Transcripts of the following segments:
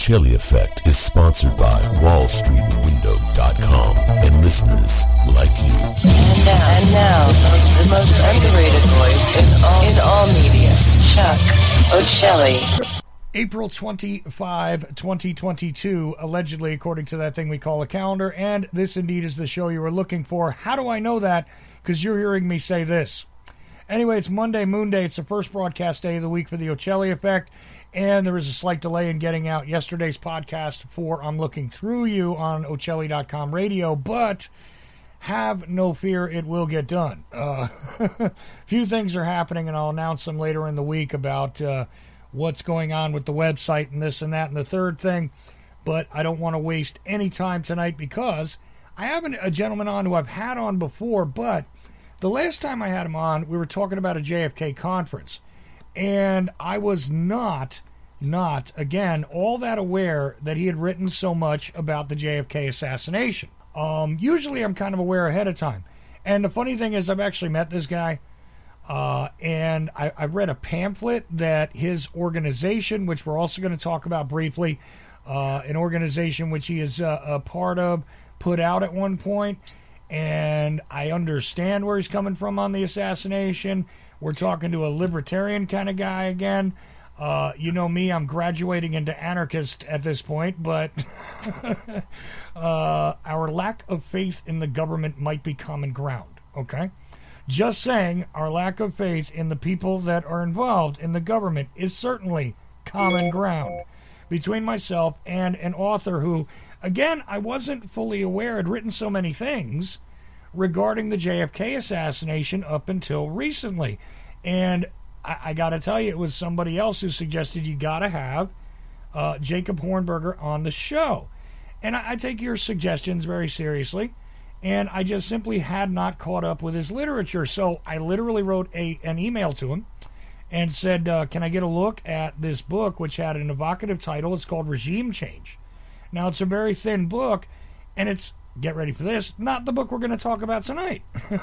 Ocelli Effect is sponsored by WallStreetWindow.com and listeners like you. And now, the most underrated voice in all media, Chuck Ocelli. April 25, 2022, allegedly, according to that thing we call a calendar, and this indeed is the show you were looking for. How do I know that? Because you're hearing me say this. Anyway, it's Monday, Moon Day. It's the first broadcast day of the week for the Ocelli Effect, and there was a slight delay in getting out yesterday's podcast for I'm Looking Through You on Ocelli.com radio, but have no fear, it will get done. A few things are happening, and I'll announce them later in the week about what's going on with the website and this and that and the third thing, but I don't want to waste any time tonight because I have a gentleman on who I've had on before, but the last time I had him on, we were talking about a JFK conference, and I was not, again, all that aware that he had written so much about the JFK assassination. Usually I'm kind of aware ahead of time, and the funny thing is I've actually met this guy. And I read a pamphlet that his organization, which we're also going to talk about briefly, an organization which he is a part of, put out at one point, and I understand where he's coming from on the assassination. We're talking to a libertarian kind of guy again. You know me, I'm graduating into anarchist at this point, but our lack of faith in the government might be common ground, okay? Just saying, our lack of faith in the people that are involved in the government is certainly common ground between myself and an author who, again, I wasn't fully aware had written so many things regarding the JFK assassination up until recently. And I got to tell you, it was somebody else who suggested you got to have Jacob Hornberger on the show. And I take your suggestions very seriously. And I just simply had not caught up with his literature. So I literally wrote an email to him and said, can I get a look at this book, which had an evocative title. It's called Regime Change. Now, it's a very thin book, and it's, get ready for this, not the book we're going to talk about tonight.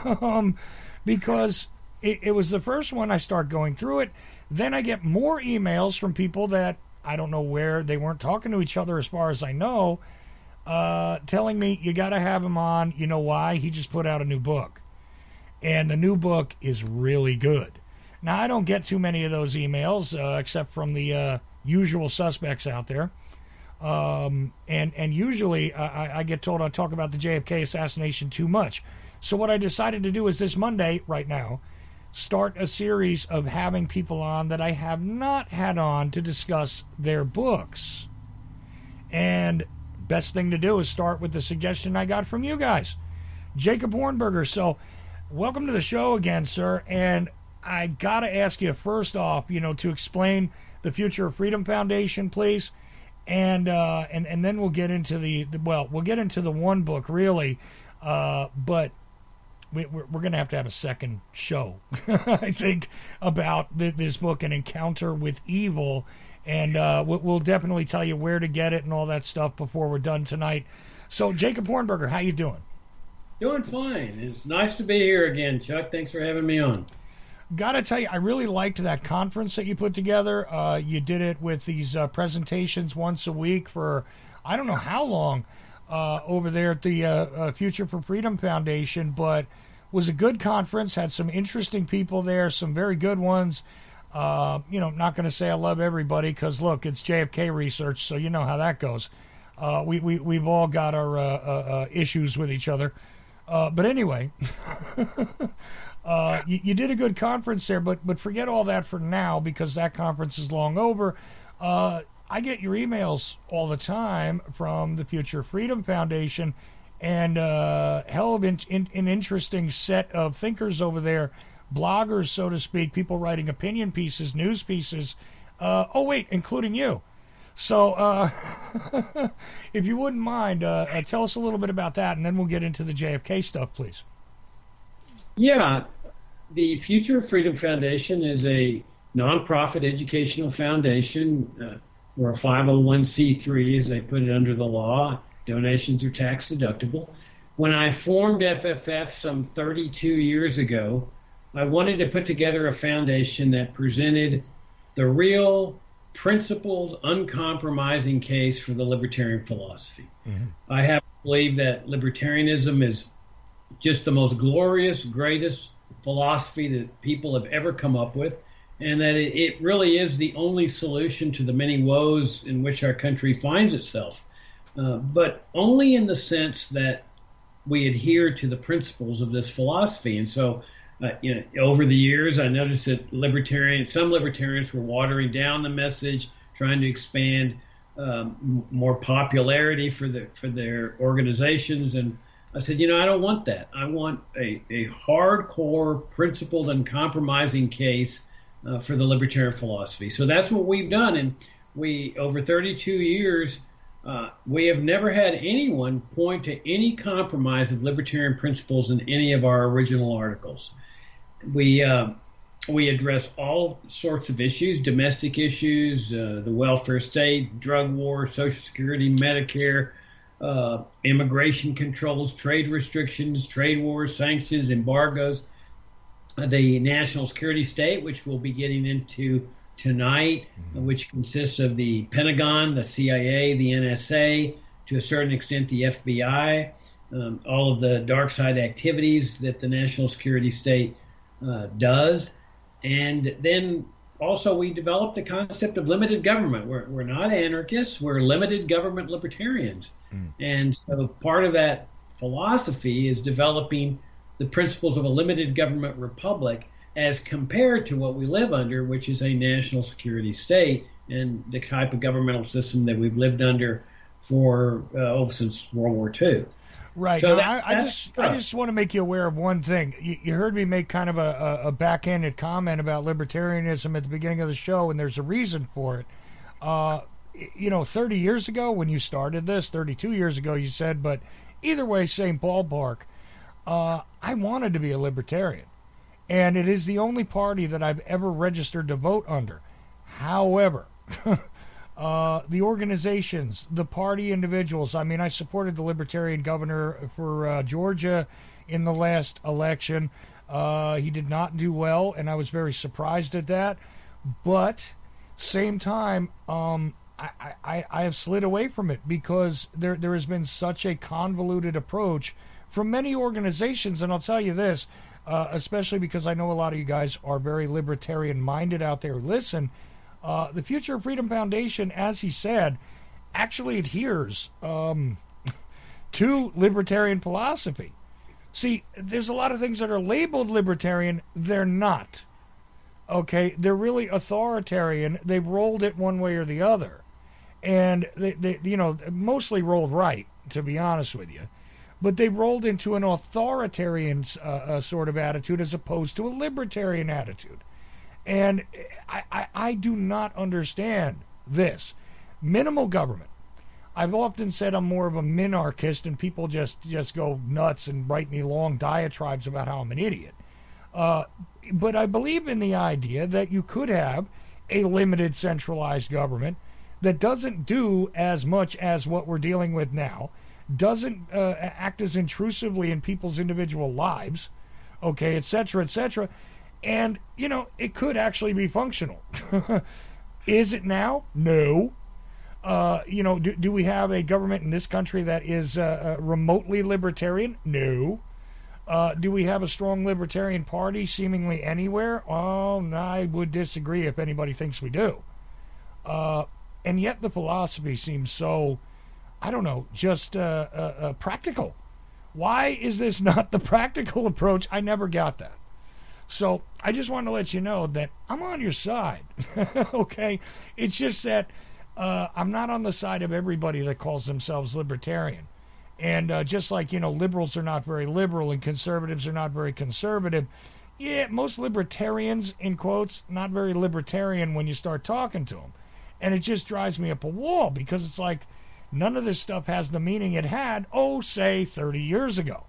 Because it was the first one. I start going through it. Then I get more emails from people that I don't know where. They weren't talking to each other as far as I know. Telling me you got to have him on. You know why? He just put out a new book, and the new book is really good. Now, I don't get too many of those emails, except from the usual suspects out there, and usually I get told I talk about the JFK assassination too much. So what I decided to do is this Monday, right now, start a series of having people on that I have not had on to discuss their books, and best thing to do is start with the suggestion I got from you guys, Jacob Hornberger. So, welcome to the show again, sir. And I got to ask you first off, to explain the Future of Freedom Foundation, please, and then we'll get into we'll get into the one book really, but we're going to have a second show, I think, about this book, An Encounter with Evil. And we'll definitely tell you where to get it and all that stuff before we're done tonight. So, Jacob Hornberger, how you doing? Doing fine. It's nice to be here again, Chuck. Thanks for having me on. Got to tell you, I really liked that conference that you put together. You did it with these presentations once a week for I don't know how long over there at the Future for Freedom Foundation, but was a good conference, had some interesting people there, some very good ones. Not going to say I love everybody because, look, it's JFK research, so you know how that goes. We've all got our issues with each other. But anyway, you did a good conference there, but forget all that for now because that conference is long over. I get your emails all the time from the Future Freedom Foundation, and hell of an interesting set of thinkers over there. Bloggers, so to speak, people writing opinion pieces, news pieces, including you. So, if you wouldn't mind, tell us a little bit about that, and then we'll get into the JFK stuff, please. Yeah, the Future of Freedom Foundation is a nonprofit educational foundation. We're a 501c3, as they put it under the law. Donations are tax deductible. When I formed FFF some 32 years ago, I wanted to put together a foundation that presented the real principled, uncompromising case for the libertarian philosophy. I happen to believe that libertarianism is just the most glorious, greatest philosophy that people have ever come up with, and that it really is the only solution to the many woes in which our country finds itself, but only in the sense that we adhere to the principles of this philosophy. And so, over the years, I noticed that some libertarians were watering down the message, trying to expand more popularity for their organizations. And I said, I don't want that. I want a hardcore, principled, and compromising case for the libertarian philosophy. So that's what we've done. And over 32 years, we have never had anyone point to any compromise of libertarian principles in any of our original articles. We address all sorts of issues: domestic issues, the welfare state, drug war, Social Security, Medicare, immigration controls, trade restrictions, trade wars, sanctions, embargoes, the national security state, which we'll be getting into tonight, which consists of the Pentagon, the CIA, the NSA, to a certain extent the FBI, all of the dark side activities that the national security state does. And then also we developed the concept of limited government. We're not anarchists, we're limited government libertarians. And so part of that philosophy is developing the principles of a limited government republic as compared to what we live under, which is a national security state and the type of governmental system that we've lived under for since World War II. Right. So now, I just want to make you aware of one thing. You heard me make kind of a backhanded comment about libertarianism at the beginning of the show, and there's a reason for it. 30 years ago when you started this, 32 years ago you said, but either way, same ballpark. I wanted to be a libertarian, and it is the only party that I've ever registered to vote under. However, the organizations, the party individuals, I supported the Libertarian governor for Georgia in the last election. He did not do well, and I was very surprised at that. But same time, I have slid away from it because there has been such a convoluted approach from many organizations. And I'll tell you this, especially because I know a lot of you guys are very libertarian-minded out there. Listen, the Future of Freedom Foundation, as he said, actually adheres to libertarian philosophy. See, there's a lot of things that are labeled libertarian. They're not. Okay? They're really authoritarian. They've rolled it one way or the other. And they mostly rolled right, to be honest with you. But they rolled into an authoritarian sort of attitude as opposed to a libertarian attitude. And I do not understand this. Minimal government. I've often said I'm more of a minarchist, and people just go nuts and write me long diatribes about how I'm an idiot. But I believe in the idea that you could have a limited centralized government that doesn't do as much as what we're dealing with now, doesn't act as intrusively in people's individual lives, okay, et cetera, et cetera. And, it could actually be functional. Is it now? No. Do we have a government in this country that is remotely libertarian? No. Do we have a strong libertarian party seemingly anywhere? Oh, I would disagree if anybody thinks we do. And yet the philosophy seems so, I don't know, just practical. Why is this not the practical approach? I never got that. So I just want to let you know that I'm on your side, okay? It's just that I'm not on the side of everybody that calls themselves libertarian. And just like, liberals are not very liberal and conservatives are not very conservative, yeah, most libertarians, in quotes, not very libertarian when you start talking to them. And it just drives me up a wall because it's like none of this stuff has the meaning it had, say, 30 years ago.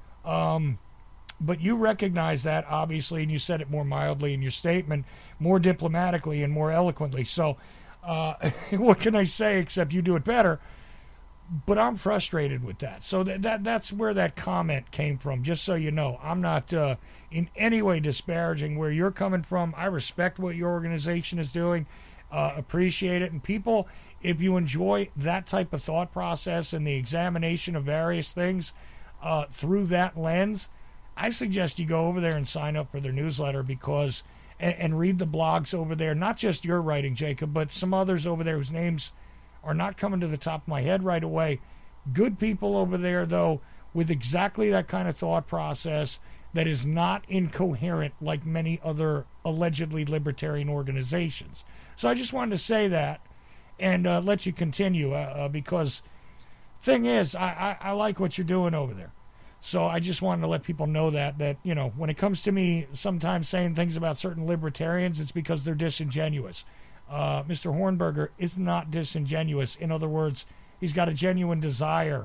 But you recognize that, obviously, and you said it more mildly in your statement, more diplomatically and more eloquently. So what can I say except you do it better? But I'm frustrated with that. So that's where that comment came from, just so you know. I'm not in any way disparaging where you're coming from. I respect what your organization is doing. appreciate it. And people, if you enjoy that type of thought process and the examination of various things through that lens, I suggest you go over there and sign up for their newsletter because and read the blogs over there. Not just your writing, Jacob, but some others over there whose names are not coming to the top of my head right away. Good people over there, though, with exactly that kind of thought process that is not incoherent like many other allegedly libertarian organizations. So I just wanted to say that and let you continue because thing is, I like what you're doing over there. So I just wanted to let people know that, you know, when it comes to me sometimes saying things about certain libertarians, it's because they're disingenuous. Mr. Hornberger is not disingenuous. In other words, he's got a genuine desire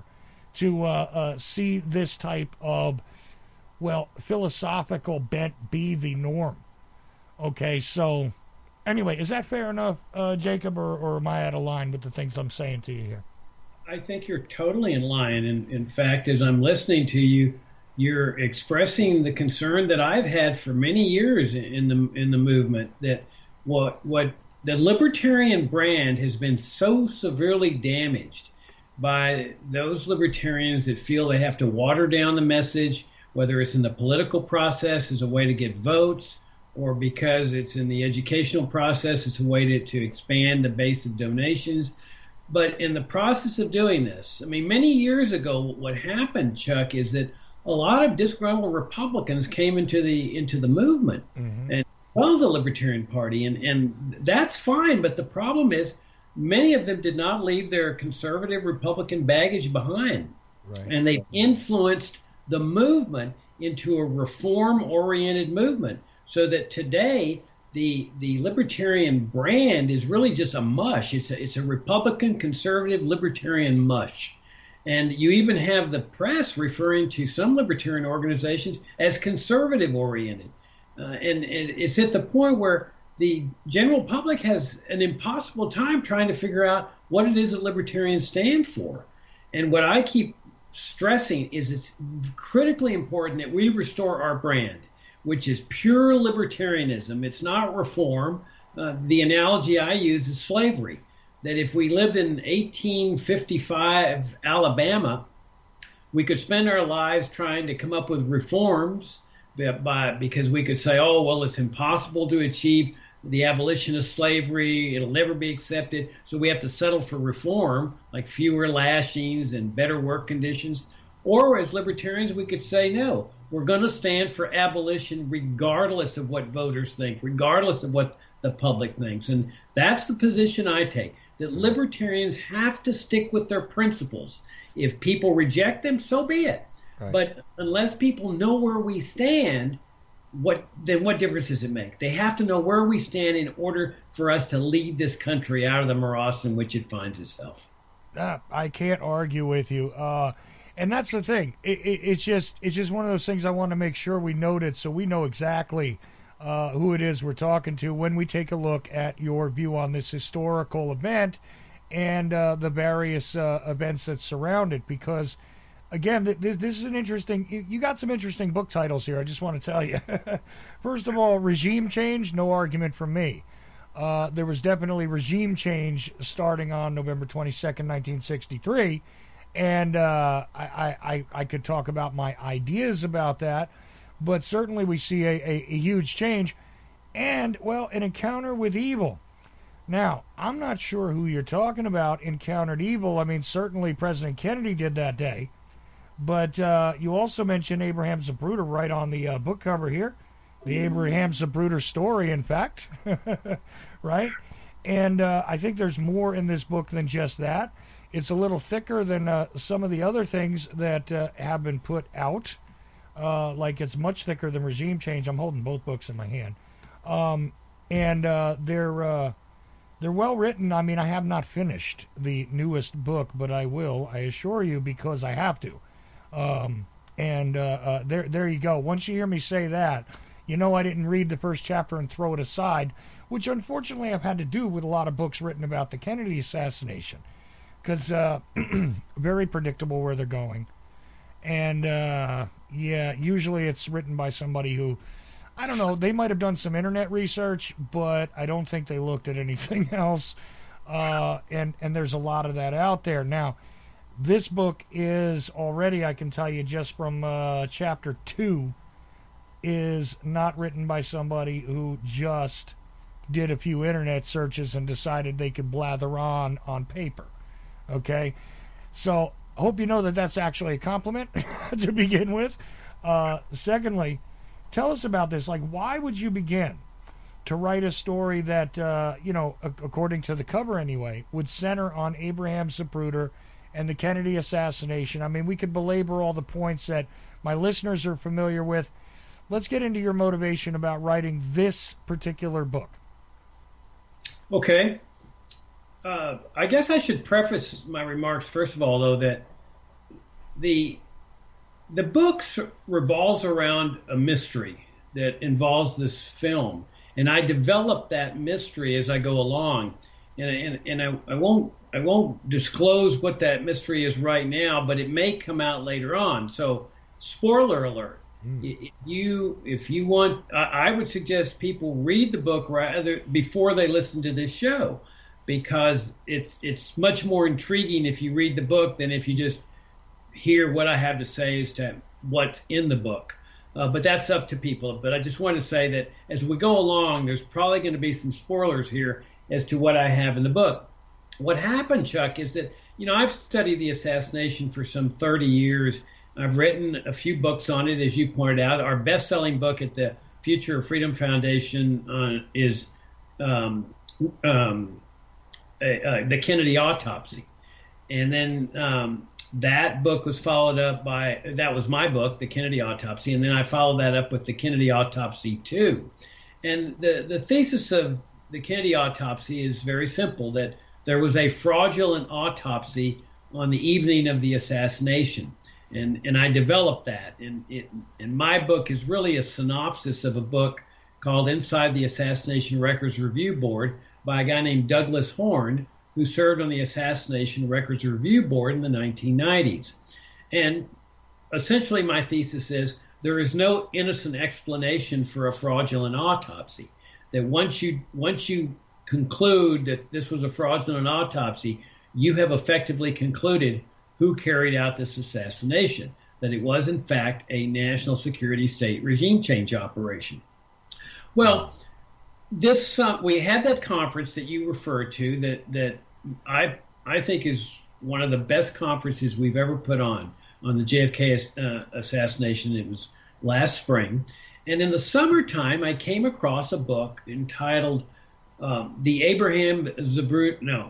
to see this type of, well, philosophical bent be the norm. Okay, so anyway, is that fair enough, Jacob, or am I out of line with the things I'm saying to you here? I think you're totally in line. And in fact, as I'm listening to you, you're expressing the concern that I've had for many years in the movement that what the libertarian brand has been so severely damaged by those libertarians that feel they have to water down the message, whether it's in the political process as a way to get votes, or because it's in the educational process, it's a way to expand the base of donations. But in the process of doing this, I mean, many years ago, what happened, Chuck, is that a lot of disgruntled Republicans came into the movement and well, the Libertarian Party, and that's fine. But the problem is, many of them did not leave their conservative Republican baggage behind, and they've influenced the movement into a reform-oriented movement, so that today the libertarian brand is really just a mush. It's a Republican, conservative, libertarian mush. And you even have the press referring to some libertarian organizations as conservative-oriented. And it's at the point where the general public has an impossible time trying to figure out what it is that libertarians stand for. And what I keep stressing is it's critically important that we restore our brand, which is pure libertarianism. It's not reform. The analogy I use is slavery, that if we lived in 1855 Alabama, we could spend our lives trying to come up with reforms because we could say, oh, well, it's impossible to achieve the abolition of slavery. It'll never be accepted. So we have to settle for reform, like fewer lashings and better work conditions. Or as libertarians, we could say, no, we're going to stand for abolition regardless of what voters think, regardless of what the public thinks. And that's the position I take, that libertarians have to stick with their principles. If people reject them, so be it. Right. But unless people know where we stand, what difference does it make? They have to know where we stand in order for us to lead this country out of the morass in which it finds itself. I can't argue with you. And that's the thing. It's just one of those things I want to make sure we noted so we know exactly who it is we're talking to when we take a look at your view on this historical event and the various events that surround it. Because, again, this is an interesting... You got some interesting book titles here, I just want to tell you. First of all, Regime Change, no argument from me. There was definitely regime change starting on November 22nd, 1963. And I could talk about my ideas about that, but certainly we see a huge change and, well, an encounter with evil. Now, I'm not sure who you're talking about encountered evil. I mean, certainly President Kennedy did that day, but you also mentioned Abraham Zapruder right on the book cover here, the Abraham Zapruder story, in fact, right? And I think there's more in this book than just that. It's a little thicker than some of the other things that have been put out. Like it's much thicker than Regime Change. I'm holding both books in my hand. And they're well written. I mean, I have not finished the newest book, but I will, I assure you, because I have to. There you go. Once you hear me say that, you know I didn't read the first chapter and throw it aside, which unfortunately I've had to do with a lot of books written about the Kennedy assassination. Because very predictable where they're going. And, yeah, usually it's written by somebody who I don't know. They might have done some internet research, but I don't think they looked at anything else. And there's a lot of that out there. Now, this book is already, I can tell you just from chapter 2, is not written by somebody who just did a few internet searches and decided they could blather on paper. Okay? So, I hope you know that that's actually a compliment to begin with. Secondly, tell us about this. Like, why would you begin to write a story that, according to the cover anyway, would center on Abraham Zapruder and the Kennedy assassination? I mean, we could belabor all the points that my listeners are familiar with. Let's get into your motivation about writing this particular book. Okay. I guess I should preface my remarks, first of all, though, that the book revolves around a mystery that involves this film, and I develop that mystery as I go along, and I won't disclose what that mystery is right now, but it may come out later on. So, spoiler alert: if you want, I would suggest people read the book rather before they listen to this show, because it's much more intriguing if you read the book than if you just hear what I have to say as to what's in the book. But that's up to people. But I just want to say that as we go along, there's probably going to be some spoilers here as to what I have in the book. What happened, Chuck, is that, I've studied the assassination for some 30 years. I've written a few books on it, as you pointed out. Our best-selling book at the Future of Freedom Foundation is the Kennedy Autopsy. And then that book was followed up by, that was my book, The Kennedy Autopsy, and then I followed that up with The Kennedy Autopsy 2. And the thesis of The Kennedy Autopsy is very simple, that there was a fraudulent autopsy on the evening of the assassination. And I developed that. And my book is really a synopsis of a book called Inside the Assassination Records Review Board by a guy named Douglas Horne, who served on the Assassination Records Review Board in the 1990s. And essentially my thesis is there is no innocent explanation for a fraudulent autopsy. That once you conclude that this was a fraudulent autopsy, you have effectively concluded who carried out this assassination, that it was in fact a national security state regime change operation. Well, we had that conference that you referred to that I think is one of the best conferences we've ever put on the JFK assassination. It was last spring. And in the summertime, I came across a book entitled The Abraham Zapruder,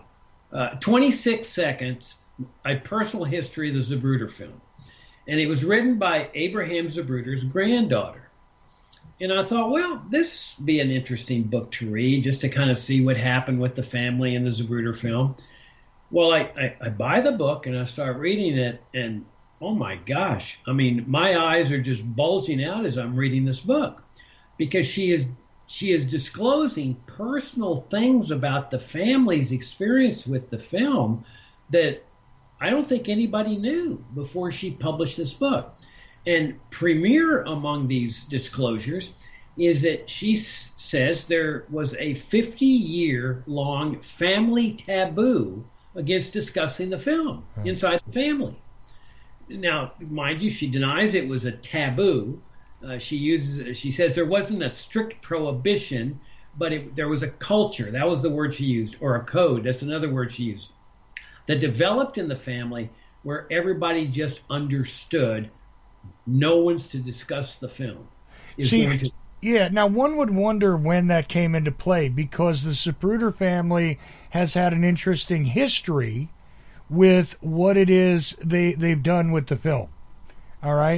26 Seconds, A Personal History of the Zapruder Film. And it was written by Abraham Zapruder's granddaughter. And I thought, well, this would be an interesting book to read, just to kind of see what happened with the family in the Zapruder film. Well, I buy the book and I start reading it, and oh my gosh, I mean, my eyes are just bulging out as I'm reading this book, because she is disclosing personal things about the family's experience with the film that I don't think anybody knew before she published this book. And premier among these disclosures is that she says there was a 50-year-long family taboo against discussing the film inside the family. Now, mind you, she denies it was a taboo. She says there wasn't a strict prohibition, but there was a culture. That was the word she used, or a code. That's another word she used, that developed in the family where everybody just understood no one's to discuss the film. Yeah, now one would wonder when that came into play, because the Zapruder family has had an interesting history with what it is they've done with the film. All right?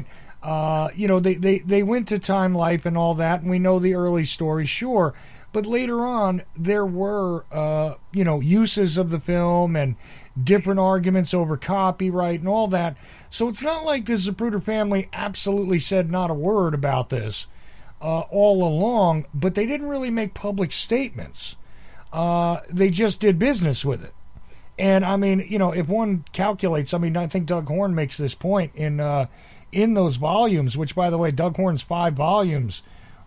They went to Time Life and all that, and we know the early story, sure. But later on, there were, uses of the film and different arguments over copyright and all that. So it's not like the Zapruder family absolutely said not a word about this all along, but they didn't really make public statements. They just did business with it. And, I mean, if one calculates, I think Doug Horne makes this point in those volumes, which, by the way, Doug Horne's 5 volumes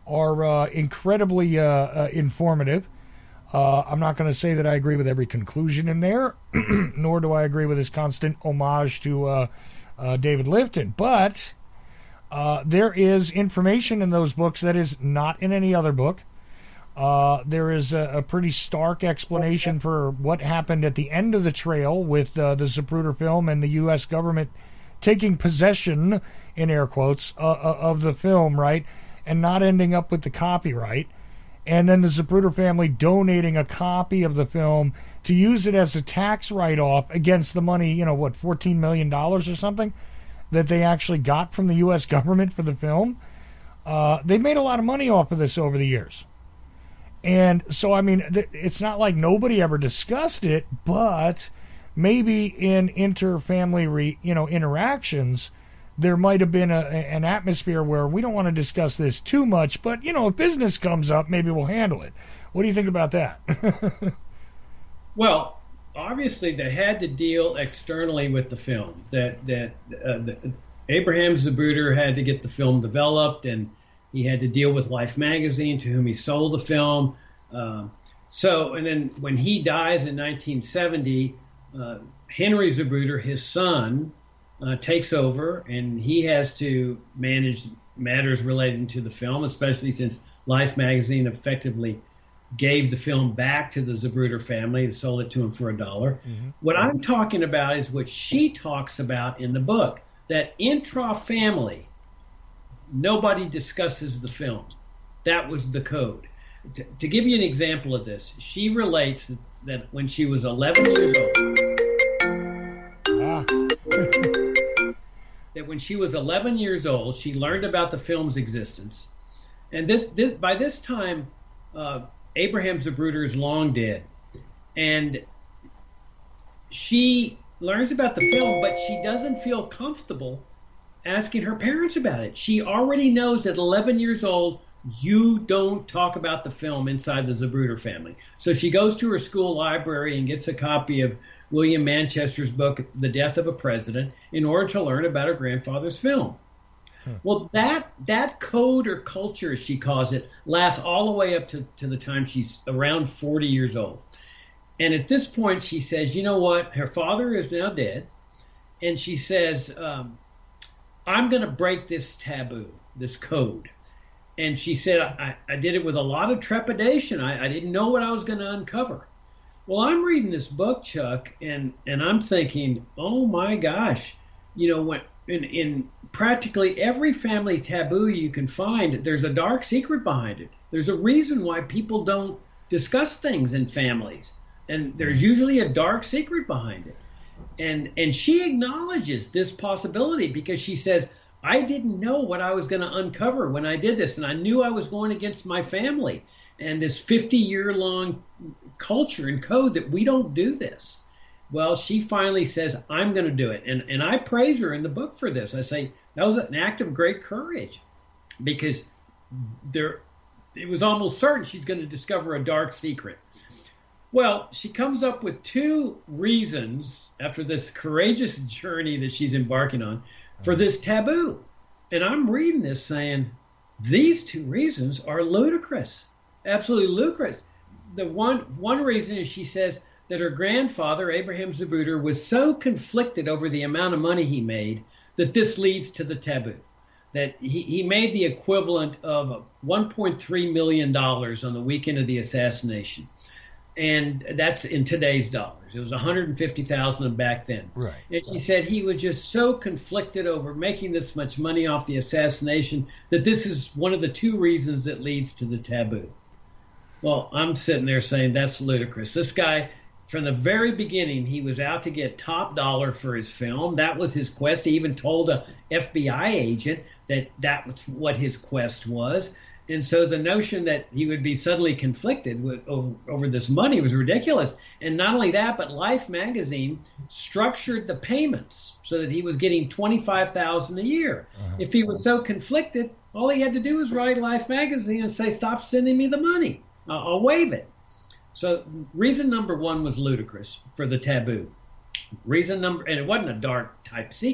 are incredibly informative. I'm not going to say that I agree with every conclusion in there, nor do I agree with his constant homage to David Lifton. But there is information in those books that is not in any other book. There is a pretty stark explanation for what happened at the end of the trail with the Zapruder film and the U.S. government taking possession, in air quotes, of the film, right, and not ending up with the copyright. And then the Zapruder family donating a copy of the film to use it as a tax write-off against the money, $14 million or something that they actually got from the U.S. government for the film. They made a lot of money off of this over the years. And so, I mean, it's not like nobody ever discussed it, but maybe in inter-family, interactions, there might have been an atmosphere where we don't want to discuss this too much, but, if business comes up, maybe we'll handle it. What do you think about that? Well, obviously they had to deal externally with the film. That Abraham Zapruder had to get the film developed, and he had to deal with Life magazine, to whom he sold the film. And then when he dies in 1970, Henry Zapruder, his son, takes over, and he has to manage matters relating to the film, especially since Life magazine effectively gave the film back to the Zapruder family and sold it to him for $1. Mm-hmm. What I'm talking about is what she talks about in the book, that intra-family, nobody discusses the film. That was the code. To give you an example of this, she relates that when she was 11 years old, that when she was 11 years old, she learned about the film's existence. And by this time, Abraham Zapruder is long dead. And she learns about the film, but she doesn't feel comfortable asking her parents about it. She already knows at 11 years old, you don't talk about the film inside the Zapruder family. So she goes to her school library and gets a copy of William Manchester's book, The Death of a President, in order to learn about her grandfather's film. Well, that code or culture, as she calls it, lasts all the way up to the time she's around 40 years old. And at this point, she says, you know what? Her father is now dead. And she says, I'm going to break this taboo, this code. And she said, I did it with a lot of trepidation. I didn't know what I was going to uncover. Well, I'm reading this book, Chuck, and I'm thinking, oh, my gosh, when in practically every family taboo you can find, there's a dark secret behind it. There's a reason why people don't discuss things in families, and there's usually a dark secret behind it. And she acknowledges this possibility because she says, I didn't know what I was going to uncover when I did this, and I knew I was going against my family and this 50-year-long culture and code that we don't do this. Well, she finally says, I'm going to do it. And I praise her in the book for this. I say, that was an act of great courage because it was almost certain she's going to discover a dark secret. Well, she comes up with 2 reasons after this courageous journey that she's embarking on for this taboo. And I'm reading this saying, these 2 reasons are ludicrous, absolutely ludicrous. The one reason is she says that her grandfather, Abraham Zapruder, was so conflicted over the amount of money he made that this leads to the taboo. That he made the equivalent of $1.3 million on the weekend of the assassination. And that's in today's dollars. It was $150,000 back then. Right. And he said he was just so conflicted over making this much money off the assassination that this is one of the 2 reasons that leads to the taboo. Well, I'm sitting there saying that's ludicrous. This guy, from the very beginning, he was out to get top dollar for his film. That was his quest. He even told a FBI agent that was what his quest was. And so the notion that he would be suddenly conflicted over this money was ridiculous. And not only that, but Life magazine structured the payments so that he was getting $25,000 a year. Uh-huh. If he was so conflicted, all he had to do was write Life magazine and say, stop sending me the money. I'll waive it. So reason number 1 was ludicrous for the taboo. And it wasn't a dark type secret.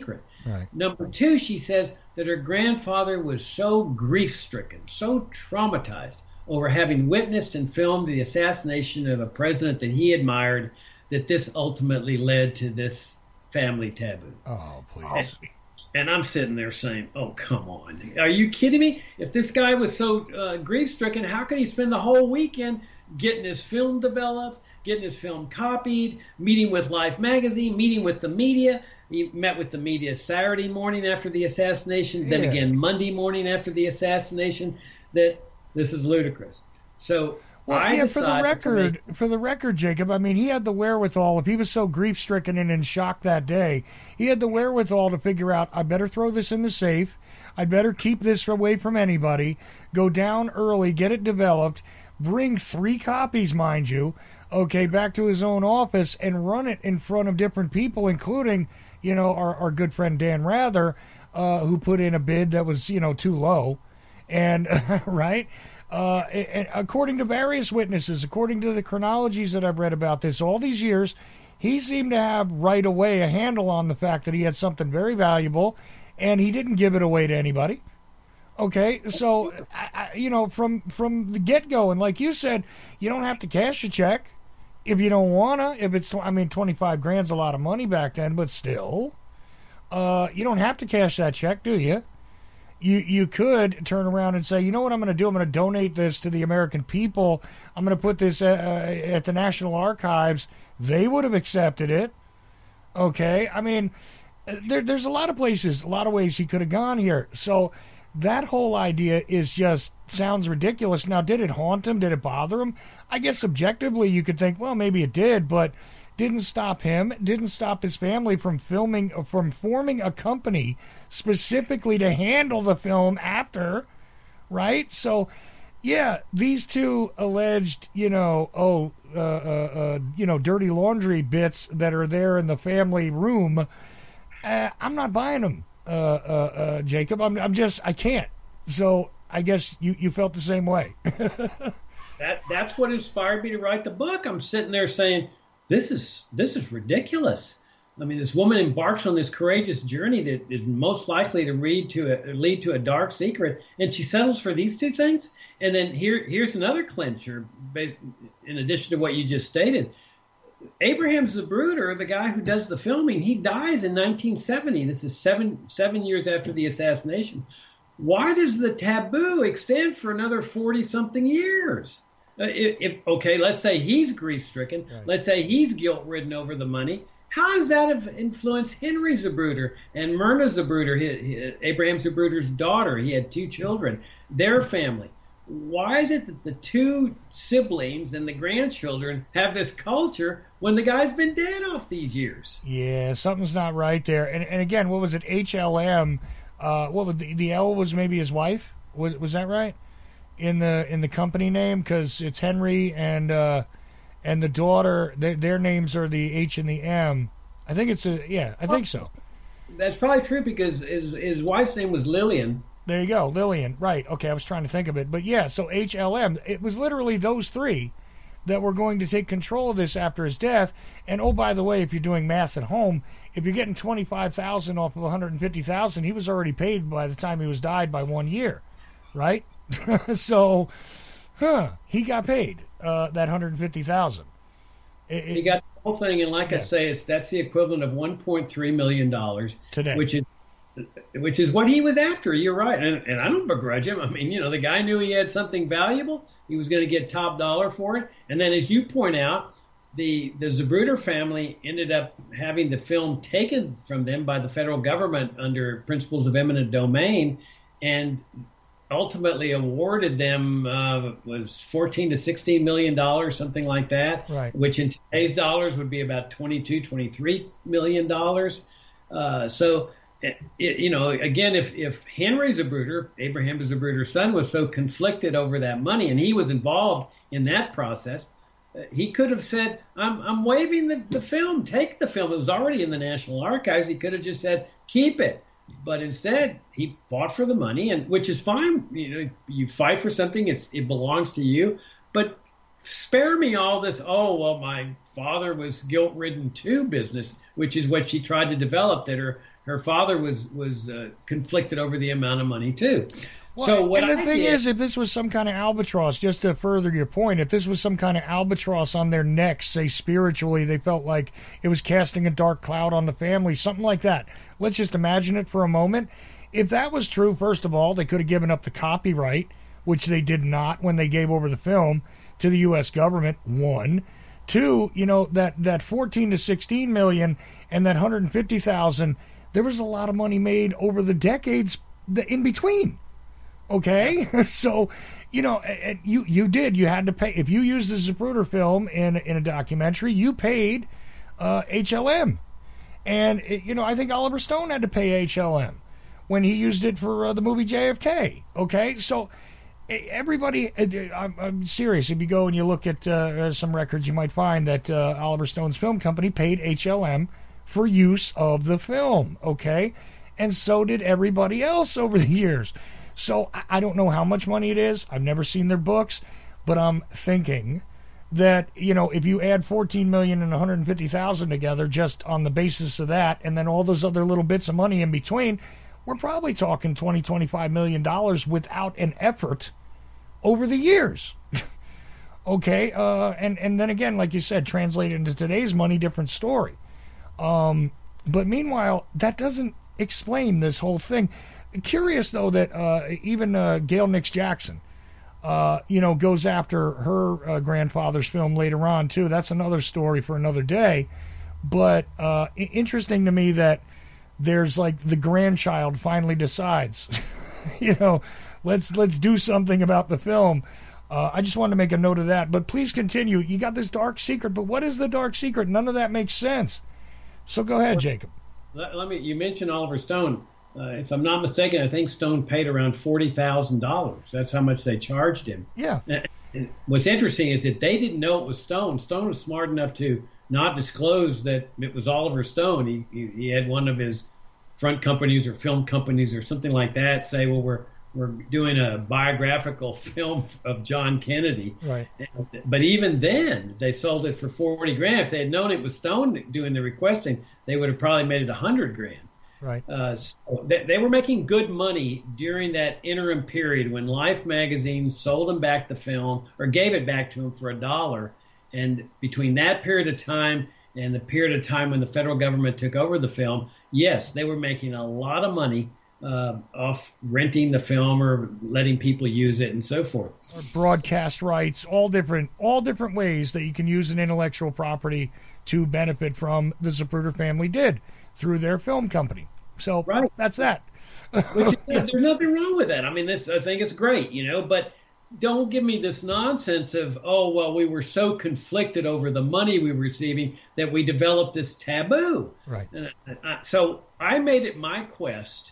Right. Number two, she says that her grandfather was so grief-stricken, so traumatized over having witnessed and filmed the assassination of a president that he admired, that this ultimately led to this family taboo. Oh, please. And I'm sitting there saying, oh, come on. Are you kidding me? If this guy was so grief-stricken, how could he spend the whole weekend getting his film developed, getting his film copied, meeting with Life magazine, meeting with the media? He met with the media Saturday morning after the assassination, then again Monday morning after the assassination. That this is ludicrous. So for the record, Jacob, I mean, he had the wherewithal. If he was so grief-stricken and in shock that day, he had the wherewithal to figure out, I better throw this in the safe. I'd better keep this away from anybody. Go down early, get it developed, bring 3 copies, mind you, okay, back to his own office and run it in front of different people, including, our good friend Dan Rather, who put in a bid that was, too low. And, right? And according to various witnesses, according to the chronologies that I've read about this all these years, he seemed to have right away a handle on the fact that he had something very valuable, and he didn't give it away to anybody. Okay, so, from the get-go, and like you said, you don't have to cash a check if you don't want to. If it's, $25,000's a lot of money back then, but still, you don't have to cash that check, do you? You could turn around and say, you know what I'm going to do? I'm going to donate this to the American people. I'm going to put this at the National Archives. They would have accepted it. Okay? I mean, there's a lot of places, a lot of ways he could have gone here. So that whole idea sounds ridiculous. Now, did it haunt him? Did it bother him? I guess objectively you could think, well, maybe it did, but didn't stop him, didn't stop his family from forming a company specifically to handle the film after, right? So, yeah, these two alleged, dirty laundry bits that are there in the family room, I'm not buying them, Jacob. I can't. So I guess you felt the same way. That's what inspired me to write the book. I'm sitting there saying, This is ridiculous. I mean, this woman embarks on this courageous journey that is most likely to lead to a dark secret, and she settles for these two things. And then here's another clincher, in addition to what you just stated. Abraham Zapruder, the guy who does the filming, he dies in 1970. This is seven years after the assassination. Why does the taboo extend for another 40-something years? Let's say he's grief-stricken. Right. Let's say he's guilt-ridden over the money. How does that have influenced Henry Zapruder and Myrna Zapruder, Abraham Zapruder's daughter? He had 2 children, their family. Why is it that the 2 siblings and the grandchildren have this culture when the guy's been dead off these years? Yeah, something's not right there. And again, what was it? HLM. What was the L was maybe his wife? Was that right? In the company name, because it's Henry and the daughter, their names are the H and the M. I think I think so. That's probably true because his wife's name was Lillian. There you go, Lillian. Right. Okay, I was trying to think of it, but yeah. So HLM. It was literally those 3 that were going to take control of this after his death. And oh, by the way, if you're doing math at home, if you're getting $25,000 off of $150,000, he was already paid by the time he was died by 1 year, right? So, he got paid that $150,000. He got the whole thing, and like I say, that's the equivalent of $1.3 million today, which is what he was after. You're right, and I don't begrudge him. I mean, the guy knew he had something valuable. He was going to get top dollar for it, and then, as you point out, the Zapruder family ended up having the film taken from them by the federal government under principles of eminent domain, and ultimately awarded them was $14 to $16 million, something like that, right, which in today's dollars would be about $23 million. So, again, if Henry Zapruder, Abraham Zapruder's son, was so conflicted over that money, and he was involved in that process, he could have said, I'm waiving the film, take the film. It was already in the National Archives. He could have just said, keep it. But instead, he fought for the money, and which is fine. You fight for something; it belongs to you. But spare me all this. Oh well, my father was guilt-ridden too business, which is what she tried to develop, that her father was conflicted over the amount of money too. Well, so what and the I thing did, is, if this was some kind of albatross, just to further your point, if this was some kind of albatross on their necks, say spiritually, they felt like it was casting a dark cloud on the family, something like that. Let's just imagine it for a moment. If that was true, first of all, they could have given up the copyright, which they did not when they gave over the film to the U.S. government, one. Two, that 14 to 16 million and that 150,000, there was a lot of money made over the decades in between. Okay, so you had to pay. If you used the Zapruder film in a documentary, you paid HLM, and I think Oliver Stone had to pay HLM when he used it for the movie JFK. Okay, so everybody, I'm serious. If you go and you look at some records, you might find that Oliver Stone's film company paid HLM for use of the film. Okay, and so did everybody else over the years. So I don't know how much money it is. I've never seen their books, but I'm thinking that, if you add 14 million and 150,000 together just on the basis of that, and then all those other little bits of money in between, we're probably talking $25 million without an effort over the years. Okay. And then again, like you said, translated into today's money, different story. But meanwhile, that doesn't explain this whole thing. Curious, though, that even Gail Nix Jackson, goes after her grandfather's film later on, too. That's another story for another day. But interesting to me that there's like the grandchild finally decides, let's do something about the film. I just wanted to make a note of that. But please continue. You got this dark secret, but what is the dark secret? None of that makes sense. So go ahead, Jacob. You mentioned Oliver Stone. If I'm not mistaken, I think Stone paid around $40,000. That's how much they charged him. Yeah. And what's interesting is that they didn't know it was Stone. Stone was smart enough to not disclose that it was Oliver Stone. He had one of his front companies or film companies or something like that say, well, we're doing a biographical film of John Kennedy. Right. But even then, they sold it for $40,000. If they had known it was Stone doing the requesting, they would have probably made it $100,000. Right. So they were making good money during that interim period when Life magazine sold them back the film or gave it back to them for $1. And between that period of time and the period of time when the federal government took over the film, yes, they were making a lot of money off renting the film or letting people use it and so forth. Or broadcast rights, all different ways that you can use an intellectual property to benefit from. The Zapruder family did through their film company. So right. That's that. There's nothing wrong with that. I mean, I think it's great, but don't give me this nonsense of, oh, well, we were so conflicted over the money we were receiving that we developed this taboo. Right. So I made it my quest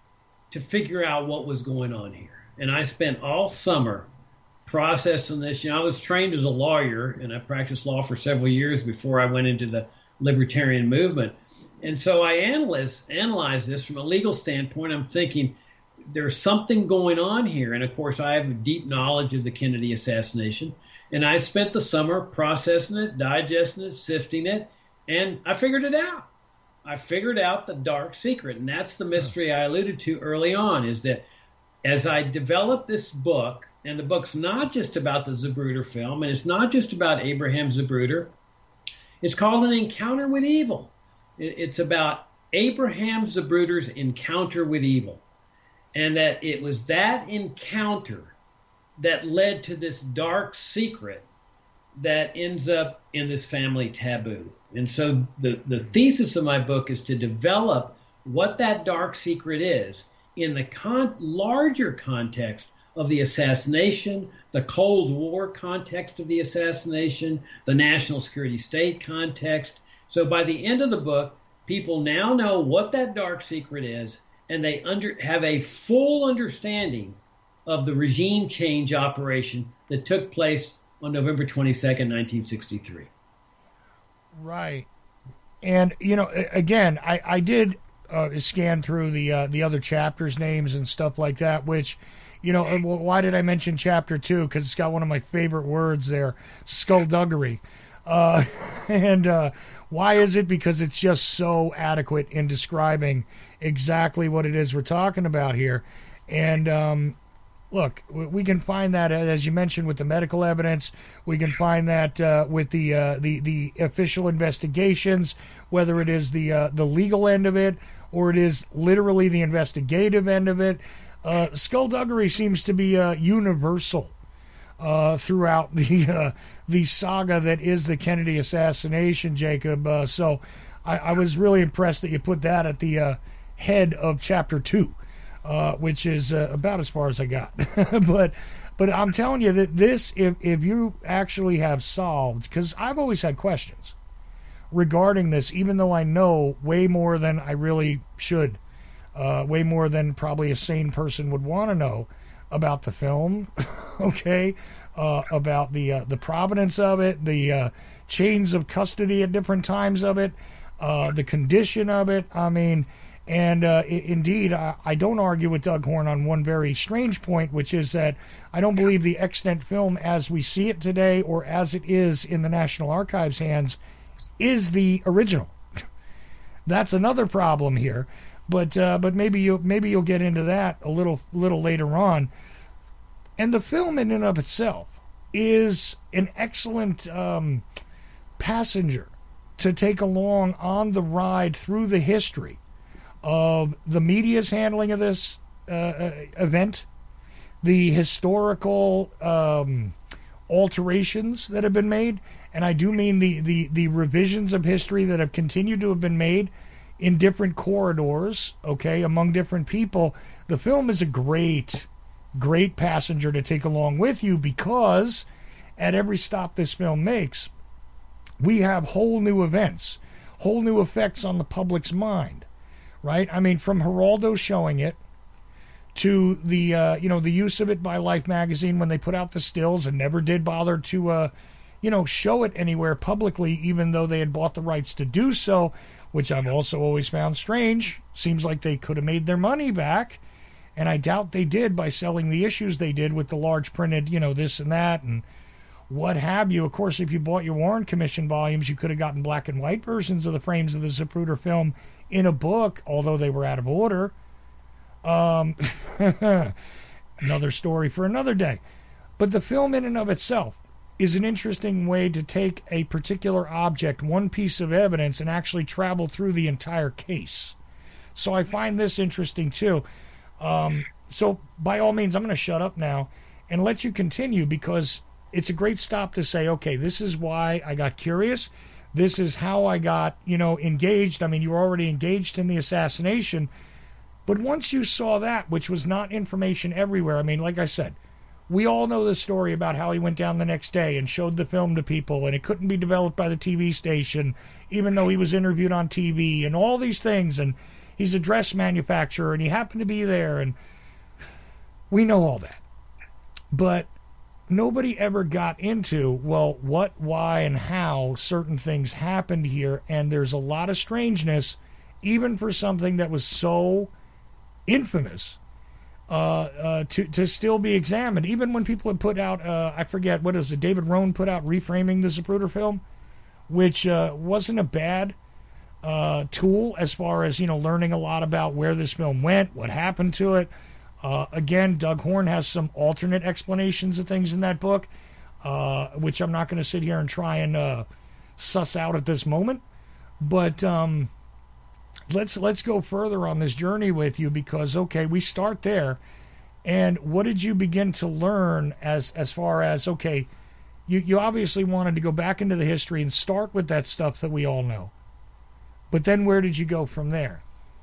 to figure out what was going on here. And I spent all summer processing this. I was trained as a lawyer, and I practiced law for several years before I went into the libertarian movement. And so I analyzed this from a legal standpoint. I'm thinking there's something going on here. And, of course, I have a deep knowledge of the Kennedy assassination. And I spent the summer processing it, digesting it, sifting it, and I figured it out. I figured out the dark secret. And that's the mystery I alluded to early on, is that as I developed this book, and the book's not just about the Zapruder film, and it's not just about Abraham Zapruder. It's called An Encounter with Evil. It's about Abraham Zapruder's encounter with evil. And that it was that encounter that led to this dark secret that ends up in this family taboo. And so the thesis of my book is to develop what that dark secret is in the larger context of the assassination, the Cold War context of the assassination, the national security state context. So by the end of the book, people now know what that dark secret is, and they have a full understanding of the regime change operation that took place on November 22nd, 1963. Right. And, again, I did scan through the other chapters' names and stuff like that, which, why did I mention chapter 2? Because it's got one of my favorite words there, skullduggery. And why is it? Because it's just so adequate in describing exactly what it is we're talking about here. And look, we can find that, as you mentioned, with the medical evidence. We can find that with the official investigations, whether it is the legal end of it or it is literally the investigative end of it. Skullduggery seems to be universal throughout the saga that is the Kennedy assassination, Jacob. So I was really impressed that you put that at the head of Chapter 2. Which is about as far as I got. but I'm telling you that this, if you actually have solved, because I've always had questions regarding this, even though I know way more than I really should, way more than probably a sane person would want to know about the film, okay, about the provenance of it, the chains of custody at different times of it, the condition of it. I mean, and indeed, I don't argue with Doug Horne on one very strange point, which is that I don't believe the extant film as we see it today or as it is in the National Archives' hands is the original. That's another problem here, but maybe you'll get into that a little later on. And the film in and of itself is an excellent passenger to take along on the ride through the history of the media's handling of this event, the historical alterations that have been made, and I do mean the revisions of history that have continued to have been made in different corridors, okay, among different people. The film is a great passenger to take along with you, because at every stop this film makes, we have whole new events, whole new effects on the public's mind. Right? I mean, from Geraldo showing it to the the use of it by Life magazine when they put out the stills and never did bother to show it anywhere publicly, even though they had bought the rights to do so, which I've also always found strange. Seems like they could have made their money back, and I doubt they did by selling the issues they did with the large printed, this and that and what have you. Of course, if you bought your Warren Commission volumes, you could have gotten black and white versions of the frames of the Zapruder film in a book, although they were out of order. Another story for another day. But the film in and of itself is an interesting way to take a particular object, one piece of evidence, and actually travel through the entire case. So I find this interesting too. So by all means, I'm going to shut up now and let you continue, because it's a great stop to say, okay, this is why I got curious. This is how I got, engaged. I mean, you were already engaged in the assassination. But once you saw that, which was not information everywhere, I mean, like I said, we all know the story about how he went down the next day and showed the film to people, and it couldn't be developed by the TV station, even though he was interviewed on TV, and all these things, and he's a dress manufacturer, and he happened to be there, and we know all that. But nobody ever got into, well, what, why, and how certain things happened here, and there's a lot of strangeness, even for something that was so infamous, to still be examined. Even when people had put out, I forget, what is it, David Rohn put out Reframing the Zapruder Film, which wasn't a bad tool as far as, learning a lot about where this film went, what happened to it. Again, Doug Horne has some alternate explanations of things in that book, which I'm not going to sit here and try and suss out at this moment. But let's go further on this journey with you, because, okay, we start there. And what did you begin to learn as far as, okay, you obviously wanted to go back into the history and start with that stuff that we all know. But then where did you go from there?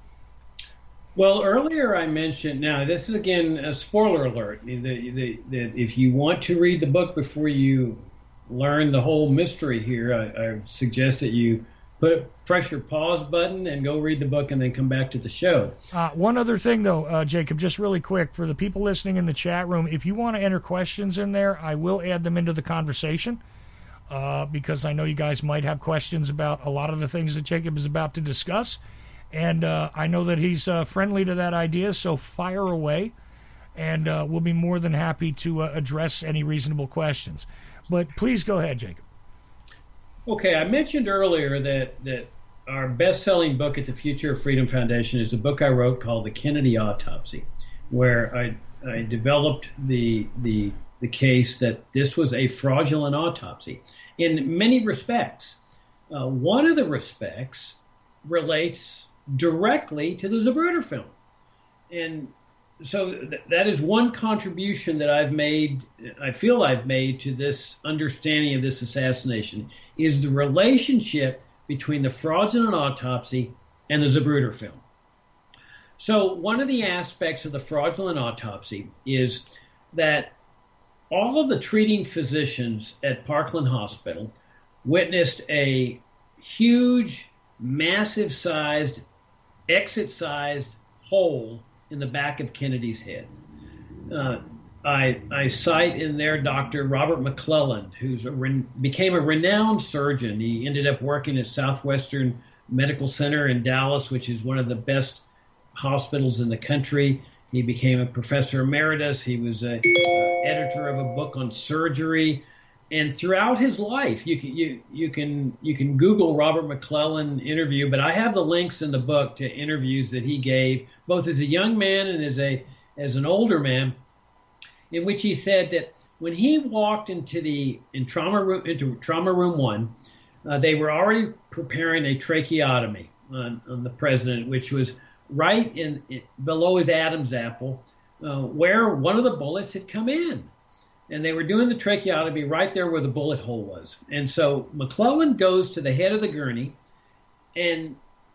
Well, earlier I mentioned, now this is again a spoiler alert, that if you want to read the book before you learn the whole mystery here, I suggest that you press your pause button and go read the book and then come back to the show. One other thing, though, Jacob, just really quick, for the people listening in the chat room, if you want to enter questions in there, I will add them into the conversation, because I know you guys might have questions about a lot of the things that Jacob is about to discuss. And I know that he's friendly to that idea, so fire away, and we'll be more than happy to address any reasonable questions. But please go ahead, Jacob. Okay, I mentioned earlier that our best-selling book at the Future of Freedom Foundation is a book I wrote called The Kennedy Autopsy, where I developed the case that this was a fraudulent autopsy in many respects. One of the respects relates directly to the Zapruder film. And so that is one contribution that I feel I've made to this understanding of this assassination, is the relationship between the fraudulent autopsy and the Zapruder film. So one of the aspects of the fraudulent autopsy is that all of the treating physicians at Parkland Hospital witnessed a huge, massive-sized, exit-sized hole in the back of Kennedy's head. I cite in there Dr. Robert McClelland, who became a renowned surgeon. He ended up working at Southwestern Medical Center in Dallas, which is one of the best hospitals in the country. He became a professor emeritus. He was an editor of a book on surgery. And throughout his life, you can Google Robert McClelland interview, but I have the links in the book to interviews that he gave, both as a young man and as an older man, in which he said that when he walked into trauma room 1, they were already preparing a tracheotomy on the president, which was right below his Adam's apple, where one of the bullets had come in. And they were doing the tracheotomy right there where the bullet hole was. And so McClelland goes to the head of the gurney, and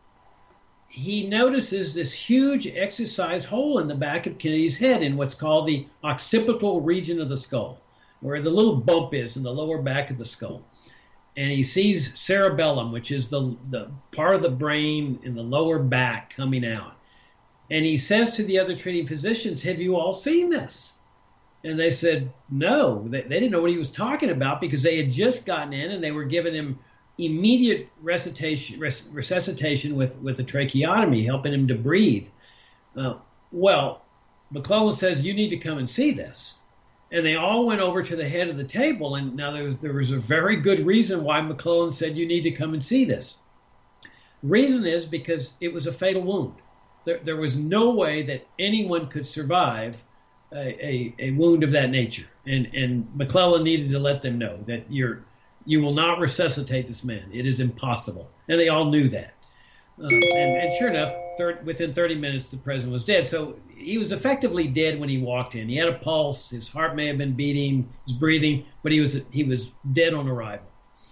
he notices this huge exercise hole in the back of Kennedy's head in what's called the occipital region of the skull, where the little bump is in the lower back of the skull. And he sees cerebellum, which is the part of the brain in the lower back coming out. And he says to the other treating physicians, "Have you all seen this?" And they said no. They didn't know what he was talking about because they had just gotten in and they were giving him immediate resuscitation with a tracheotomy, helping him to breathe. Well, McClelland says, "You need to come and see this." And they all went over to the head of the table. And now there was a very good reason why McClelland said, "You need to come and see this." The reason is because it was a fatal wound. There was no way that anyone could survive a wound of that nature, and McClelland needed to let them know that you will not resuscitate this man. It is impossible, and they all knew that. And sure enough, within 30 minutes, the president was dead. So he was effectively dead when he walked in. He had a pulse, his heart may have been beating, he was breathing, but he was dead on arrival.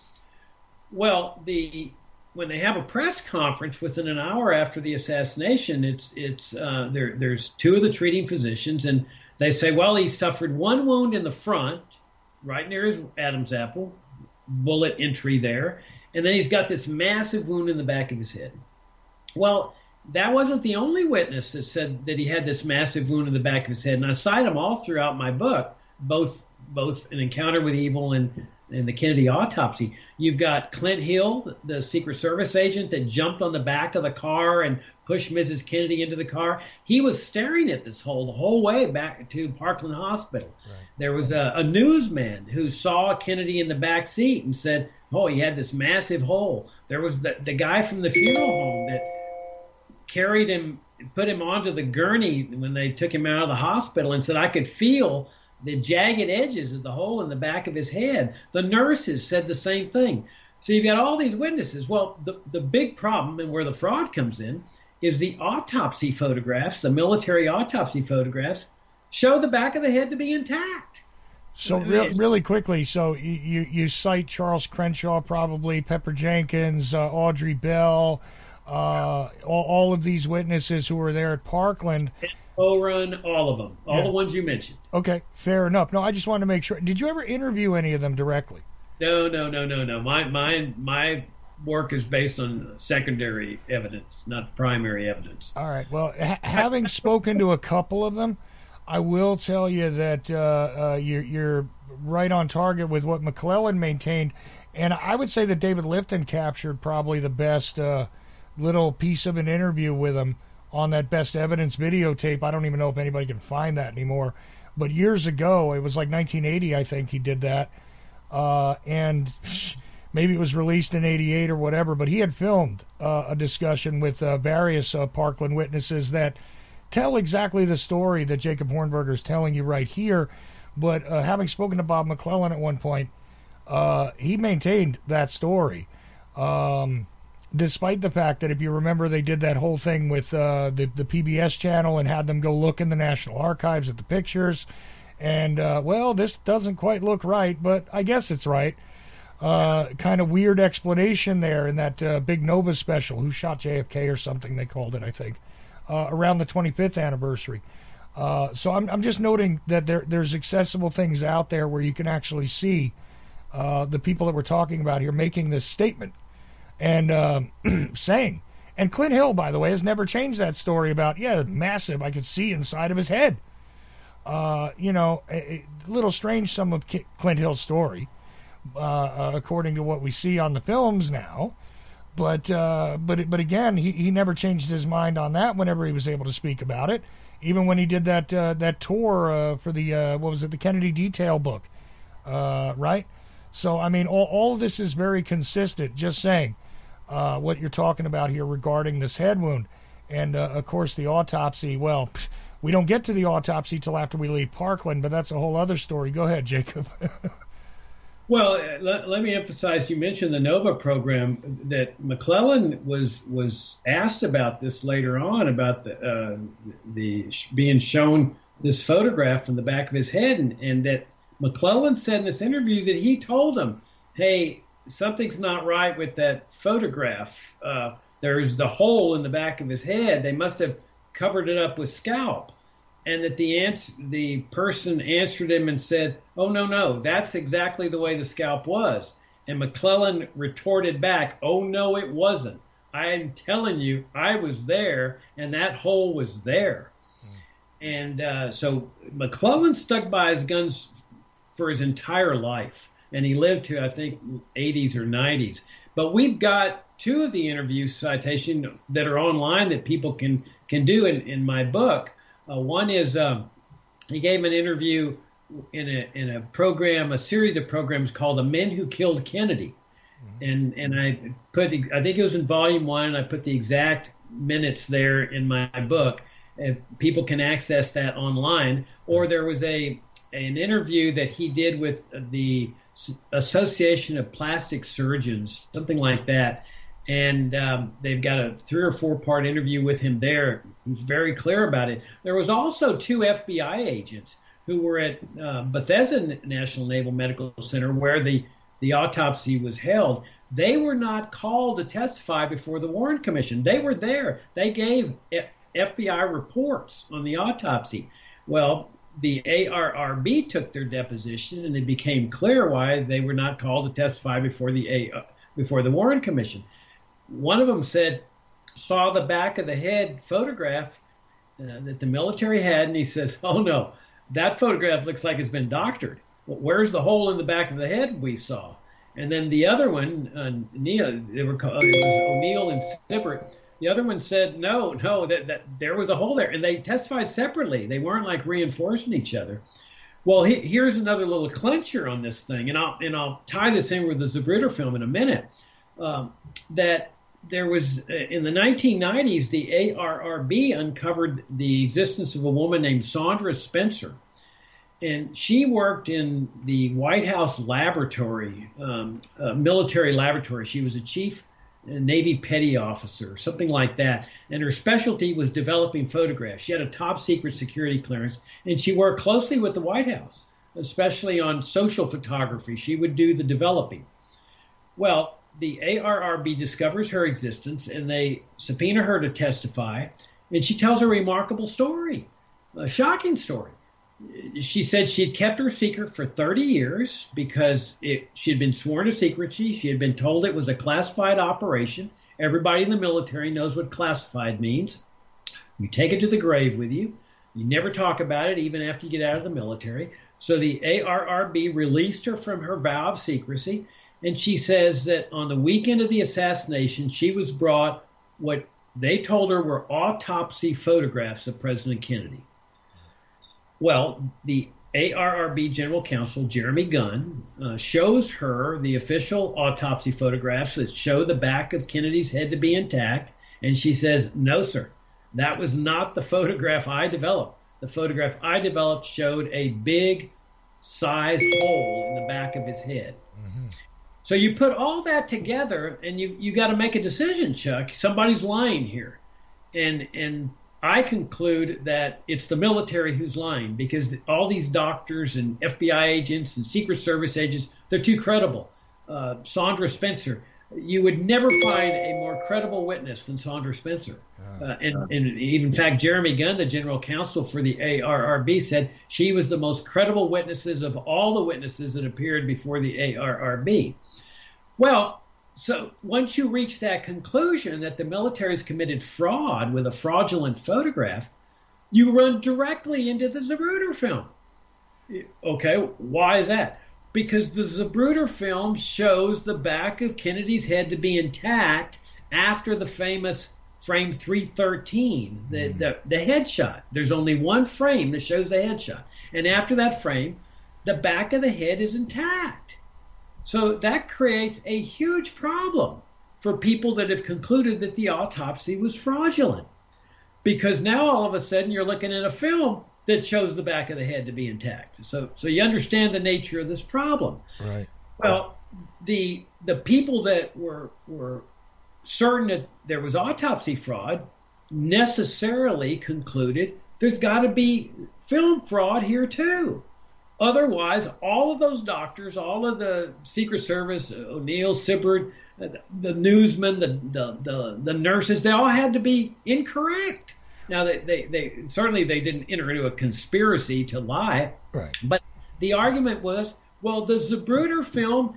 Well, when they have a press conference within an hour after the assassination, there's two of the treating physicians, and they say, well, he suffered one wound in the front, right near his Adam's apple, bullet entry there, and then he's got this massive wound in the back of his head. Well, that wasn't the only witness that said that he had this massive wound in the back of his head, and I cite them all throughout my book, both An Encounter with Evil and the Kennedy Autopsy. You've got Clint Hill, the Secret Service agent that jumped on the back of the car and pushed Mrs. Kennedy into the car. He was staring at this hole the whole way back to Parkland Hospital. Right. There was a newsman who saw Kennedy in the back seat and said, oh, he had this massive hole. There was the guy from the funeral home that carried him, put him onto the gurney when they took him out of the hospital and said, I could feel the jagged edges of the hole in the back of his head. The nurses said the same thing. So you've got all these witnesses. Well, the big problem and where the fraud comes in is the autopsy photographs, the military autopsy photographs, show the back of the head to be intact. So really quickly, so you cite Charles Crenshaw, probably, Pepper Jenkins, Audrey Bell, all of these witnesses who were there at Parkland. Run, all of them, all the ones you mentioned. Okay, fair enough. No, I just wanted to make sure. Did you ever interview any of them directly? No. My work is based on secondary evidence, not primary evidence. All right. Well, having spoken to a couple of them, I will tell you that you're right on target with what McClelland maintained, and I would say that David Lifton captured probably the best little piece of an interview with him on that best evidence videotape. I don't even know if anybody can find that anymore. But years ago, it was like 1980, I think he did that. And maybe it was released in '88 or whatever, but he had filmed a discussion with various Parkland witnesses that tell exactly the story that Jacob Hornberger is telling you right here. But having spoken to Bob McClellan at one point, he maintained that story, despite the fact that, if you remember, they did that whole thing with the PBS channel and had them go look in the National Archives at the pictures. And, well, this doesn't quite look right, but I guess it's right. Kind of weird explanation there in that Big Nova special, Who Shot JFK or something they called it, I think, around the 25th anniversary. So I'm just noting that there's accessible things out there where you can actually see the people that we're talking about here making this statement and saying. And Clint Hill, by the way, has never changed that story about, massive, I could see inside of his head. A little strange, some of Clint Hill's story, according to what we see on the films now. But again, he never changed his mind on that whenever he was able to speak about it. Even when he did that tour for the the Kennedy Detail book, right? So I mean, all of this is very consistent. Just saying what you're talking about here regarding this head wound, and of course the autopsy. Well, we don't get to the autopsy till after we leave Parkland, but that's a whole other story. Go ahead, Jacob. Well, let me emphasize, you mentioned the NOVA program, that McClellan was asked about this later on, about the being shown this photograph from the back of his head, and that McClellan said in this interview that he told him, hey, something's not right with that photograph. There's the hole in the back of his head. They must have covered it up with scalp. And that the person answered him and said, oh, no, that's exactly the way the scalp was. And McClellan retorted back, oh, no, it wasn't. I'm telling you, I was there, and that hole was there. And so McClellan stuck by his guns for his entire life, and he lived to, I think, 80s or 90s. But we've got two of the interview citations that are online that people can do in my book. One is he gave an interview in a program, a series of programs called The Men Who Killed Kennedy. And I think it was in volume 1, I put the exact minutes there in my book. People can access that online. Or there was an interview that he did with the Association of Plastic Surgeons, something like that. And they've got a 3 or 4 part interview with him there. He's very clear about it. There was also 2 FBI agents who were at Bethesda National Naval Medical Center where the autopsy was held. They were not called to testify before the Warren Commission. They were there. They gave FBI reports on the autopsy. Well, the ARRB took their deposition, and it became clear why they were not called to testify before the Warren Commission. One of them saw the back of the head photograph that the military had, and he says, oh, no, that photograph looks like it's been doctored. Well, where's the hole in the back of the head we saw? And then the other one, it was O'Neill and Sippert. The other one said, no, that there was a hole there. And they testified separately. They weren't like reinforcing each other. Well, here's another little clincher on this thing, and I'll tie this in with the Zapruder film in a minute, that there was, in the 1990s, the ARRB uncovered the existence of a woman named Sandra Spencer. And she worked in the White House laboratory, military laboratory. She was a chief Navy petty officer, something like that. And her specialty was developing photographs. She had a top secret security clearance, and she worked closely with the White House, especially on social photography. She would do the developing. Well, the ARRB discovers her existence, and they subpoena her to testify, and she tells a remarkable story, a shocking story. She said she had kept her secret for 30 years because she had been sworn to secrecy. She had been told it was a classified operation. Everybody in the military knows what classified means. You take it to the grave with you. You never talk about it even after you get out of the military. So the ARRB released her from her vow of secrecy, and she says that on the weekend of the assassination, she was brought what they told her were autopsy photographs of President Kennedy. Well, the ARRB General Counsel Jeremy Gunn shows her the official autopsy photographs that show the back of Kennedy's head to be intact, and she says, "No, sir, that was not the photograph I developed. The photograph I developed showed a big sized hole in the back of his head." Mm-hmm. So you put all that together, and you got to make a decision, Chuck. Somebody's lying here, and I conclude that it's the military who's lying, because all these doctors and FBI agents and Secret Service agents, they're too credible. Sandra Spencer, you would never find a more credible witness than Sandra Spencer. And in fact, Jeremy Gunn, the general counsel for the ARRB, said she was the most credible witnesses of all the witnesses that appeared before the ARRB. Well, so once you reach that conclusion that the military's committed fraud with a fraudulent photograph, you run directly into the Zapruder film. Okay, why is that? Because the Zapruder film shows the back of Kennedy's head to be intact after the famous frame 313, the headshot. There's only one frame that shows the headshot. And after that frame, the back of the head is intact. So that creates a huge problem for people that have concluded that the autopsy was fraudulent. Because now all of a sudden you're looking at a film that shows the back of the head to be intact. So you understand the nature of this problem. Right. Well, the people that were certain that there was autopsy fraud necessarily concluded there's got to be film fraud here too. Otherwise, all of those doctors, all of the Secret Service, O'Neill, Sibbert, the newsmen, the nurses, they all had to be incorrect. Now, they certainly they didn't enter into a conspiracy to lie, right. But the argument was, well, the Zapruder film,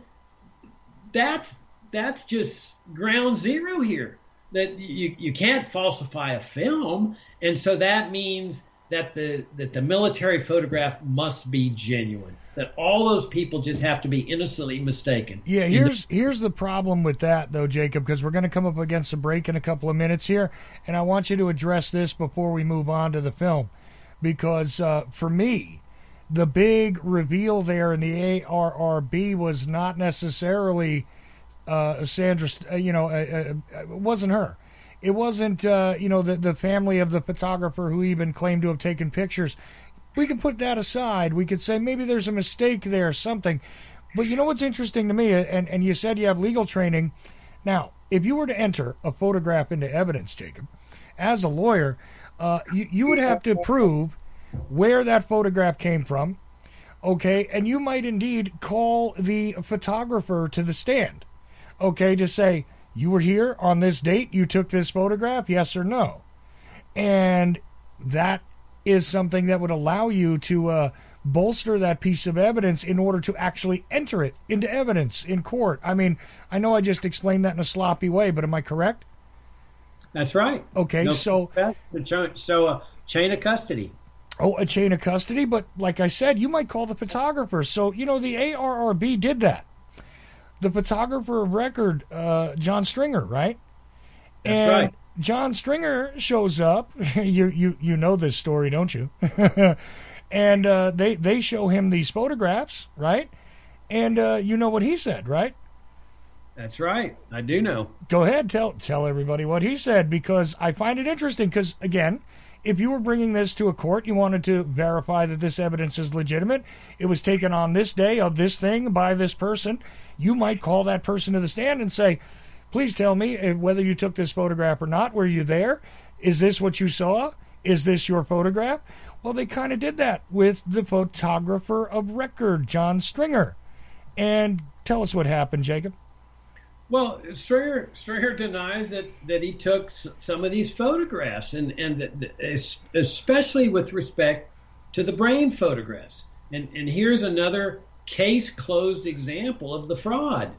that's just ground zero here. That you can't falsify a film, and so that means that the military photograph must be genuine. That all those people just have to be innocently mistaken. Yeah, here's the problem with that, though, Jacob, because we're going to come up against a break in a couple of minutes here, and I want you to address this before we move on to the film, because for me, the big reveal there in the ARRB was not necessarily Sandra. It wasn't her. It wasn't, the family of the photographer who even claimed to have taken pictures. We could put that aside. We could say maybe there's a mistake there, something. But you know what's interesting to me, and you said you have legal training. Now, if you were to enter a photograph into evidence, Jacob, as a lawyer, you would have to prove where that photograph came from, okay? And you might indeed call the photographer to the stand, okay, to say, you were here on this date, you took this photograph, yes or no? And that is something that would allow you to bolster that piece of evidence in order to actually enter it into evidence in court. I mean, I know I just explained that in a sloppy way, but am I correct? That's right. Okay, so a chain of custody. Oh, a chain of custody, but like I said, you might call the photographer. So, the ARRB did that. The photographer of record, John Stringer, right? That's right. John Stringer shows up. You know this story, don't you? And they show him these photographs, right? And you know what he said, right? That's right. I do know. Go ahead, tell everybody what he said, because I find it interesting. Because again, if you were bringing this to a court, you wanted to verify that this evidence is legitimate, it was taken on this day of this thing by this person, you might call that person to the stand and say, please tell me whether you took this photograph or not. Were you there? Is this what you saw? Is this your photograph? Well, they kind of did that with the photographer of record, John Stringer. And tell us what happened, Jacob. Well, Stringer denies that he took some of these photographs, and especially with respect to the brain photographs. And here's another case-closed example of the fraud.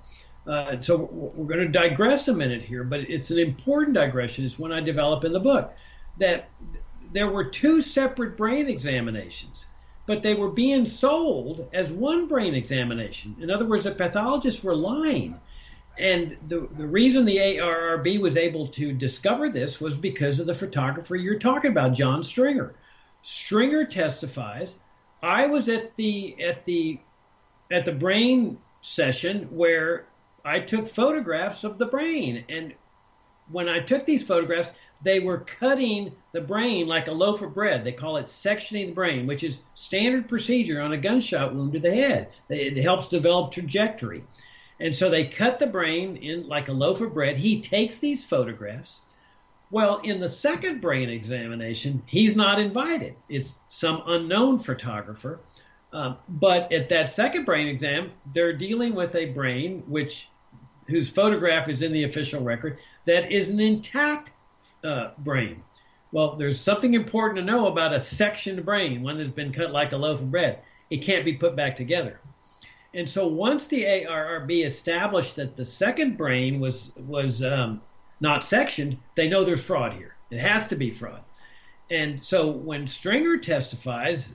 So we're going to digress a minute here, but it's an important digression. It's one I develop in the book, that there were two separate brain examinations, but they were being sold as one brain examination. In other words, the pathologists were lying. And the reason the ARRB was able to discover this was because of the photographer you're talking about, John Stringer. Stringer testifies I was at the brain session where I took photographs of the brain, and when I took these photographs, they were cutting the brain like a loaf of bread. They call it sectioning the brain, which is standard procedure on a gunshot wound to the head. It helps develop trajectory. And so they cut the brain in like a loaf of bread. He takes these photographs. Well, in the second brain examination, he's not invited. It's some unknown photographer. But at that second brain exam, they're dealing with a brain whose photograph is in the official record that is an intact brain. Well, there's something important to know about a sectioned brain, one that's been cut like a loaf of bread. It can't be put back together. And so once the ARRB established that the second brain was not sectioned, they know there's fraud here. It has to be fraud. And so when Stringer testifies,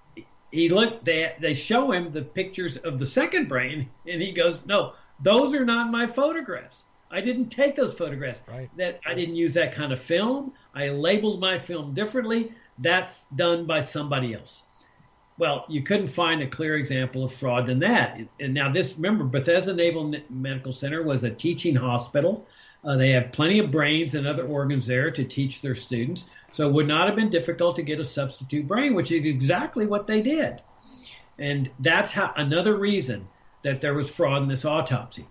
they show him the pictures of the second brain, and he goes, "No, those are not my photographs. I didn't take those photographs. Right. That I didn't use that kind of film. I labeled my film differently. That's done by somebody else." Well, you couldn't find a clear example of fraud than that. And now remember, Bethesda Naval Medical Center was a teaching hospital. They have plenty of brains and other organs there to teach their students. So it would not have been difficult to get a substitute brain, which is exactly what they did. And that's another reason that there was fraud in this autopsy,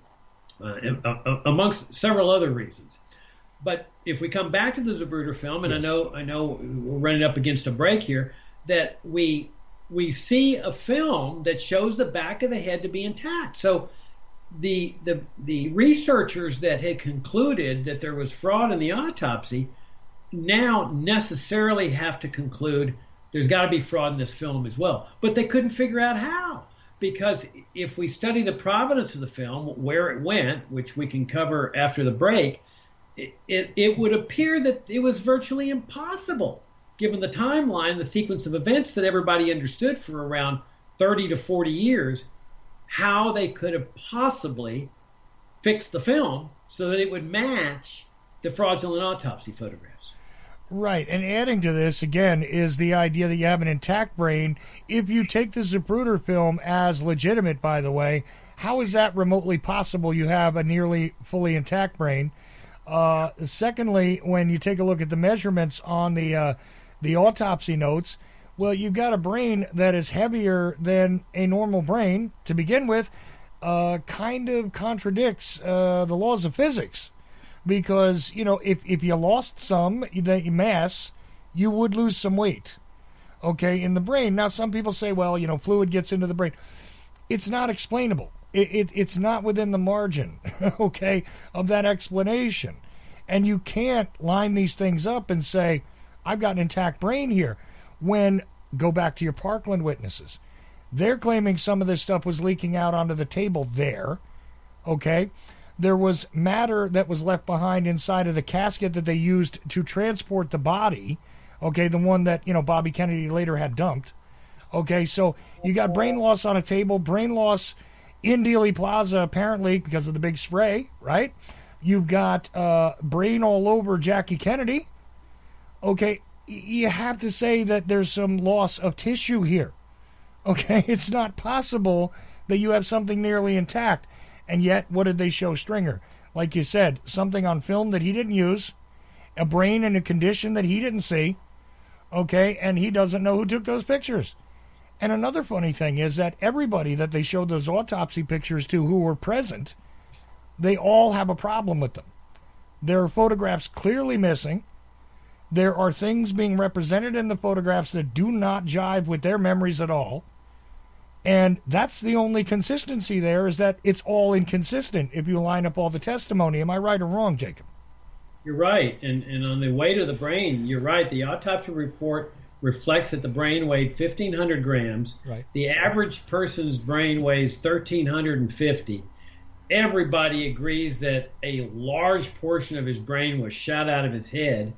amongst several other reasons. But if we come back to the Zapruder film, and yes. I know we're running up against a break here, that we see a film that shows the back of the head to be intact. So the researchers that had concluded that there was fraud in the autopsy now necessarily have to conclude there's got to be fraud in this film as well. But they couldn't figure out how, because if we study the provenance of the film, where it went, which we can cover after the break, it would appear that it was virtually impossible, given the timeline, the sequence of events that everybody understood for around 30 to 40 years, how they could have possibly fixed the film so that it would match the fraudulent autopsy photographs. Right, and adding to this, again, is the idea that you have an intact brain. If you take the Zapruder film as legitimate, by the way, how is that remotely possible? You have a nearly fully intact brain. Secondly, when you take a look at the measurements on the autopsy notes, well, you've got a brain that is heavier than a normal brain to begin with, kind of contradicts the laws of physics. Because, if you lost some the mass, you would lose some weight, okay, in the brain. Now, some people say, well, fluid gets into the brain. It's not explainable. It's not within the margin, okay, of that explanation. And you can't line these things up and say, I've got an intact brain here. When, go back to your Parkland witnesses, they're claiming some of this stuff was leaking out onto the table there, okay? There was matter that was left behind inside of the casket that they used to transport the body, okay, the one that, Bobby Kennedy later had dumped. Okay, so you got brain loss on a table, brain loss in Dealey Plaza, apparently, because of the big spray, right? You've got brain all over Jackie Kennedy. Okay, you have to say that there's some loss of tissue here. Okay, it's not possible that you have something nearly intact. And yet, what did they show Stringer? Like you said, something on film that he didn't use, a brain in a condition that he didn't see, okay, and he doesn't know who took those pictures. And another funny thing is that everybody that they showed those autopsy pictures to who were present, they all have a problem with them. There are photographs clearly missing. There are things being represented in the photographs that do not jive with their memories at all. And that's the only consistency there, is that it's all inconsistent if you line up all the testimony. Am I right or wrong, Jacob? You're right. And on the weight of the brain, you're right. The autopsy report reflects that the brain weighed 1,500 grams. Right. The average person's brain weighs 1,350. Everybody agrees that a large portion of his brain was shot out of his head.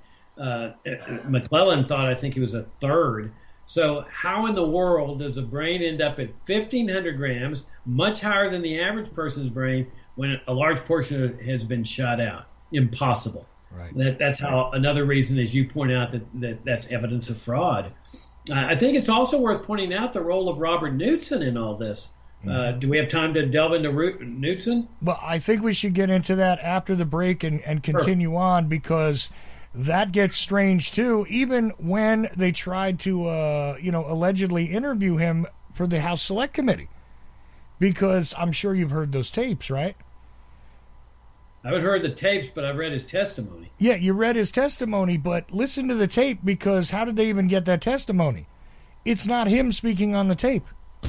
McClellan thought, I think it was a third. So how in the world does a brain end up at 1,500 grams, much higher than the average person's brain, when a large portion of it has been shot out? Impossible. Right. That's how another reason, as you point out, that's evidence of fraud. I think it's also worth pointing out the role of Robert Knudsen in all this. Do we have time to delve into Knudsen? Well, I think we should get into that after the break and continue on, because that gets strange too. Even when they tried to, allegedly interview him for the House Select Committee, because I'm sure you've heard those tapes, right? I haven't heard the tapes, but I've read his testimony. Yeah, you read his testimony, but listen to the tape, because how did they even get that testimony? It's not him speaking on the tape.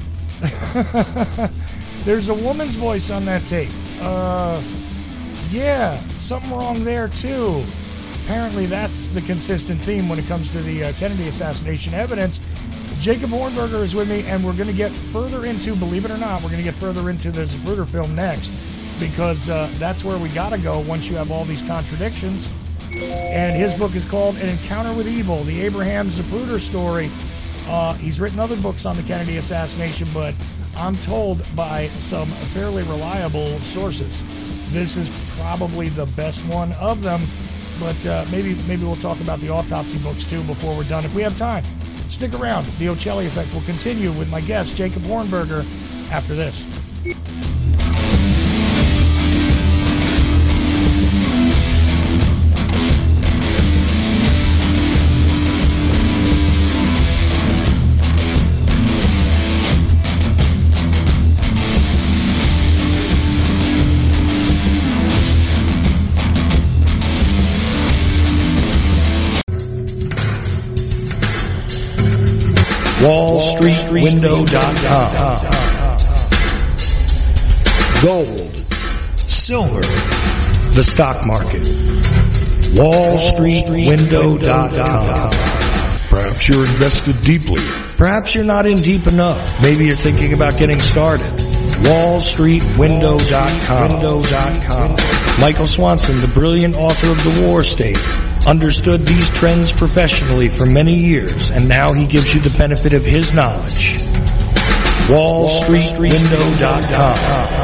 There's a woman's voice on that tape. Yeah, something wrong there too. Apparently that's the consistent theme when it comes to the Kennedy assassination evidence. Jacob Hornberger is with me, and we're going to get further into, believe it or not, we're going to get further into the Zapruder film next, because that's where we got to go once you have all these contradictions. And his book is called An Encounter with Evil, the Abraham Zapruder story. He's written other books on the Kennedy assassination, but I'm told by some fairly reliable sources this is probably the best one of them. But maybe we'll talk about the autopsy books too before we're done, if we have time. Stick around. The Ocelli Effect will continue with my guest, Jacob Hornberger, after this. WallStreetWindow.com. Gold, silver, the stock market. WallStreetWindow.com. Perhaps you're invested deeply. Perhaps you're not in deep enough. Maybe you're thinking about getting started. WallStreetWindow.com. Michael Swanson, the brilliant author of The War State, understood these trends professionally for many years, and now he gives you the benefit of his knowledge. WallStreetWindow.com.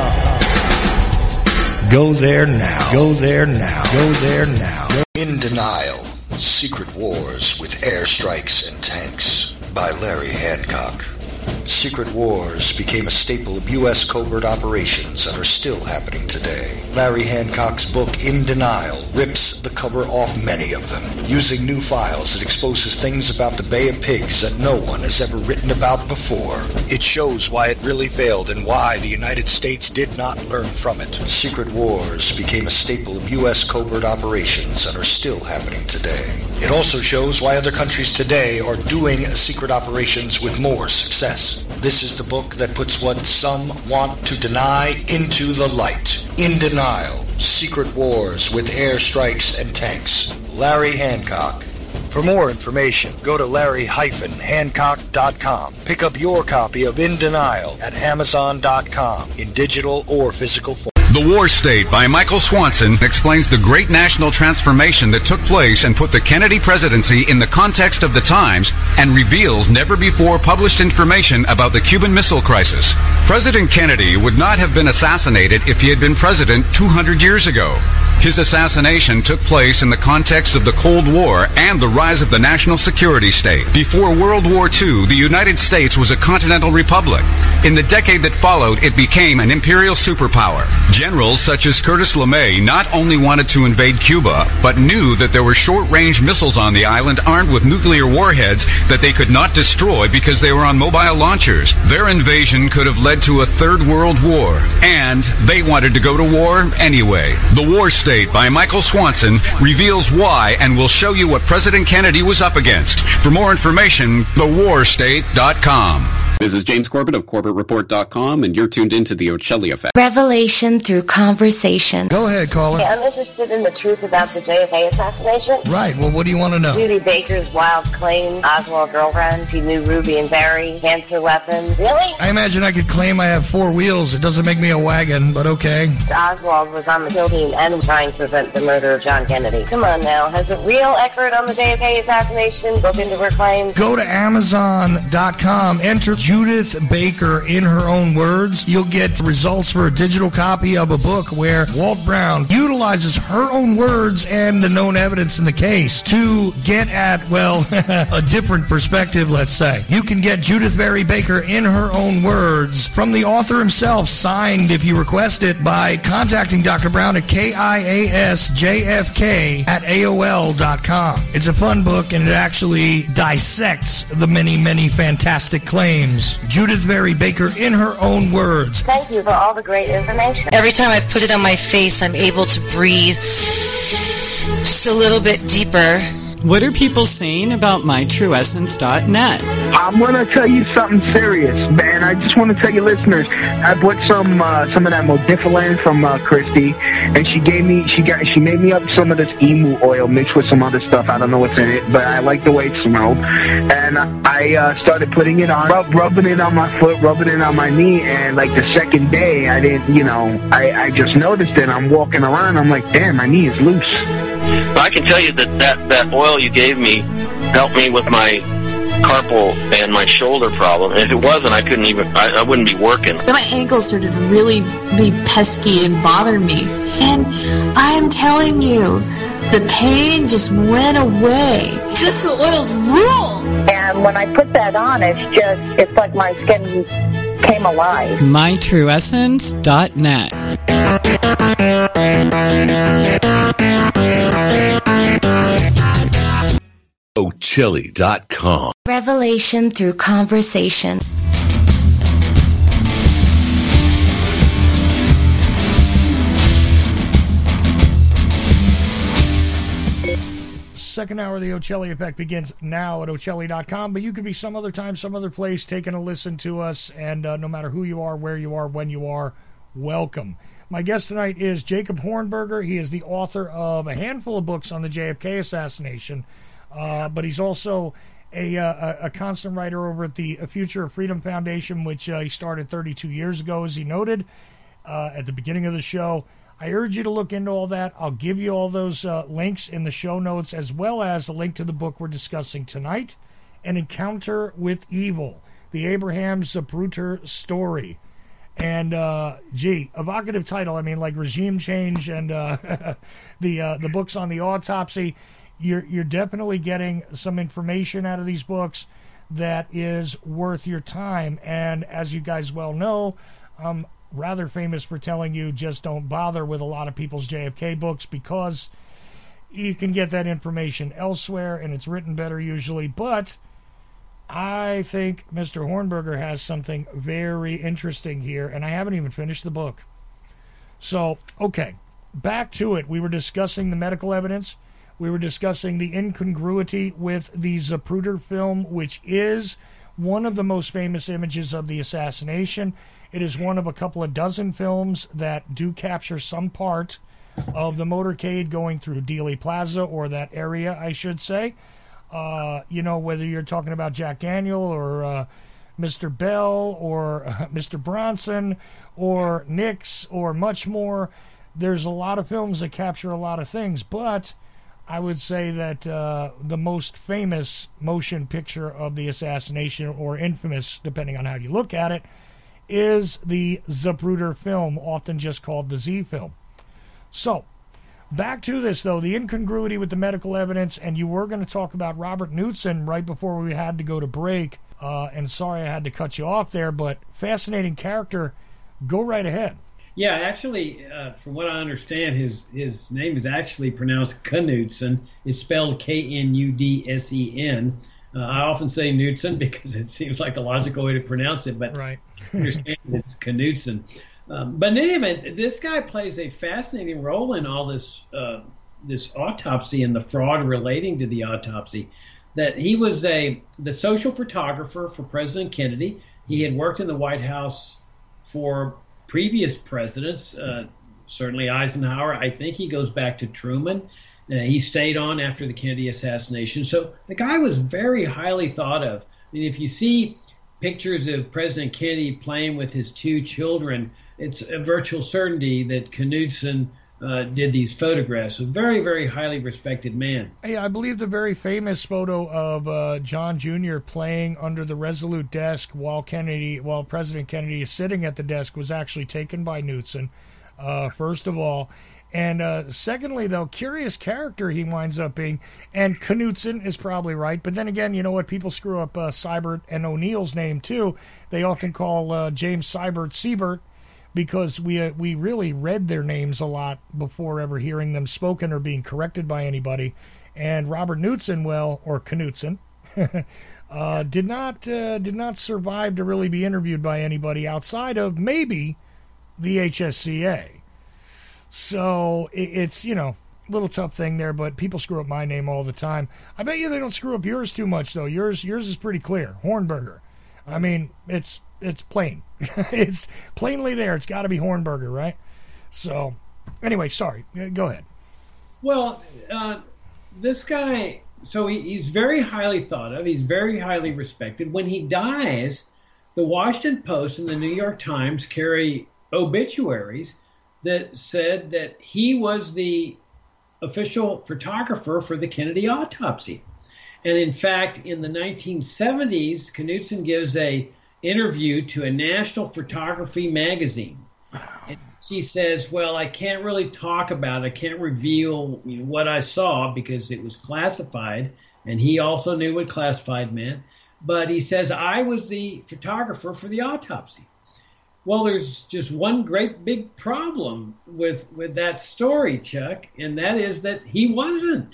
Go there now. Go there now. Go there now. In Denial, Secret Wars with Airstrikes and Tanks by Larry Hancock. Secret wars became a staple of U.S. covert operations and are still happening today. Larry Hancock's book, In Denial, rips the cover off many of them. Using new files, it exposes things about the Bay of Pigs that no one has ever written about before. It shows why it really failed and why the United States did not learn from it. Secret wars became a staple of U.S. covert operations and are still happening today. It also shows why other countries today are doing secret operations with more success. This is the book that puts what some want to deny into the light. In Denial, Secret Wars with Airstrikes and Tanks. Larry Hancock. For more information, go to larry-hancock.com. Pick up your copy of In Denial at amazon.com in digital or physical form. The War State by Michael Swanson explains the great national transformation that took place and put the Kennedy presidency in the context of the times and reveals never-before published information about the Cuban Missile Crisis. President Kennedy would not have been assassinated if he had been president 200 years ago. His assassination took place in the context of the Cold War and the rise of the national security state. Before World War II, the United States was a continental republic. In the decade that followed, it became an imperial superpower. Generals such as Curtis LeMay not only wanted to invade Cuba, but knew that there were short-range missiles on the island armed with nuclear warheads that they could not destroy because they were on mobile launchers. Their invasion could have led to a third world war, and they wanted to go to war anyway. The War State by Michael Swanson reveals why and will show you what President Kennedy was up against. For more information, thewarstate.com. This is James Corbett of CorbettReport.com, and you're tuned into the Ocelli Effect. Revelation through conversation. Go ahead, caller. Yeah, I'm interested in the truth about the JFK assassination. Right. Well, what do you want to know? Judy Baker's wild claim, Oswald girlfriend, she knew Ruby and Barry, cancer weapons. Really? I imagine I could claim I have 4 wheels. It doesn't make me a wagon, but okay. Oswald was on the kill team and trying to prevent the murder of John Kennedy. Come on now. Has a real expert on the JFK assassination looked into her claims? Go to Amazon.com, enter Judith Baker in her own words, you'll get results for a digital copy of a book where Walt Brown utilizes her own words and the known evidence in the case to get at, well, a different perspective, let's say. You can get Judith Vary Baker in her own words from the author himself, signed if you request it by contacting Dr. Brown at KIASJFK@AOL.com. It's a fun book, and it actually dissects the many, many fantastic claims. Judith Vary Baker in her own words. Thank you for all the great information. Every time I put it on my face, I'm able to breathe just a little bit deeper. What are people saying about mytrueessence.net? I'm going to tell you something serious, man. I just want to tell you listeners, I bought some of that Modifilan from Christy, and she made me up some of this emu oil mixed with some other stuff. I don't know what's in it, but I like the way it smelled. And I started putting it on, rubbing it on my foot, rubbing it on my knee, and like the second day, I didn't, I just noticed it. I'm walking around, I'm like, damn, my knee is loose. I can tell you that oil you gave me helped me with my carpal and my shoulder problem. And if it wasn't, I wouldn't be working. My ankles started to really be pesky and bother me. And I am telling you, the pain just went away. Essential oils rule! And when I put that on, it's like my skin came alive. mytrueessence.net. Ochilli.com. Revelation through conversation. Second hour of the Ochelli Effect begins now at Ochelli.com, but you could be some other time, some other place, taking a listen to us, and no matter who you are, where you are, when you are, welcome. My guest tonight is Jacob Hornberger. He is the author of a handful of books on the JFK assassination, but he's also a constant writer over at the Future of Freedom Foundation, which he started 32 years ago, as he noted at the beginning of the show. I urge you to look into all that. I'll give you all those links in the show notes, as well as a link to the book we're discussing tonight, An Encounter with Evil, the Abraham Zapruder story. And, evocative title. I mean, like Regime Change and the books on the autopsy. You're definitely getting some information out of these books that is worth your time. And as you guys well know, I'm rather famous for telling you just don't bother with a lot of people's JFK books, because you can get that information elsewhere and it's written better usually. But I think Mr. Hornberger has something very interesting here, and I haven't even finished the book. So, okay, back to it. We were discussing the medical evidence. We were discussing the incongruity with the Zapruder film, which is one of the most famous images of the assassination. It is one of a couple of dozen films that do capture some part of the motorcade going through Dealey Plaza, or that area, I should say. Whether you're talking about Jack Daniel or Mr. Bell or Mr. Bronson or Nix or much more, there's a lot of films that capture a lot of things, but I would say that the most famous motion picture of the assassination, or infamous, depending on how you look at it, is the Zapruder film, often just called the Z film. So, back to this, though, the incongruity with the medical evidence, and you were going to talk about Robert Knudsen right before we had to go to break, and sorry I had to cut you off there, but fascinating character. Go right ahead. Yeah, actually, from what I understand, his name is actually pronounced Knudsen. It's spelled Knudsen. I often say Knudsen because it seems like the logical way to pronounce it, but right. I understand it's Knudsen. But in any event, this guy plays a fascinating role in all this autopsy and the fraud relating to the autopsy. That he was the social photographer for President Kennedy. He had worked in the White House for previous presidents, certainly Eisenhower. I think he goes back to Truman. He stayed on after the Kennedy assassination. So the guy was very highly thought of. I mean, if you see pictures of President Kennedy playing with his two children, it's a virtual certainty that Knudsen did these photographs. A very, very highly respected man. Hey, I believe the very famous photo of John Jr. playing under the Resolute desk while President Kennedy is sitting at the desk was actually taken by Knutson, first of all. And secondly, though, curious character he winds up being. And Knutson is probably right. But then again, you know what? People screw up Seibert and O'Neill's name, too. They often call James Seibert Siebert, because we really read their names a lot before ever hearing them spoken or being corrected by anybody. And Robert Knutson, or Knutson, did not survive to really be interviewed by anybody outside of maybe the HSCA. So it's, a little tough thing there, but people screw up my name all the time. I bet you they don't screw up yours too much, though. Yours is pretty clear. Hornberger. I mean, it's plain. It's plainly there. It's got to be Hornberger, right? So, anyway, sorry. Go ahead. Well, this guy, so he's very highly thought of. He's very highly respected. When he dies, the Washington Post and the New York Times carry obituaries that said that he was the official photographer for the Kennedy autopsy. And in fact, in the 1970s, Knutson gives a interview to a national photography magazine. And he says, well, I can't really talk about it. I can't reveal what I saw because it was classified, and he also knew what classified meant. But he says, I was the photographer for the autopsy. Well, there's just one great big problem with that story, Chuck, and that is that he wasn't.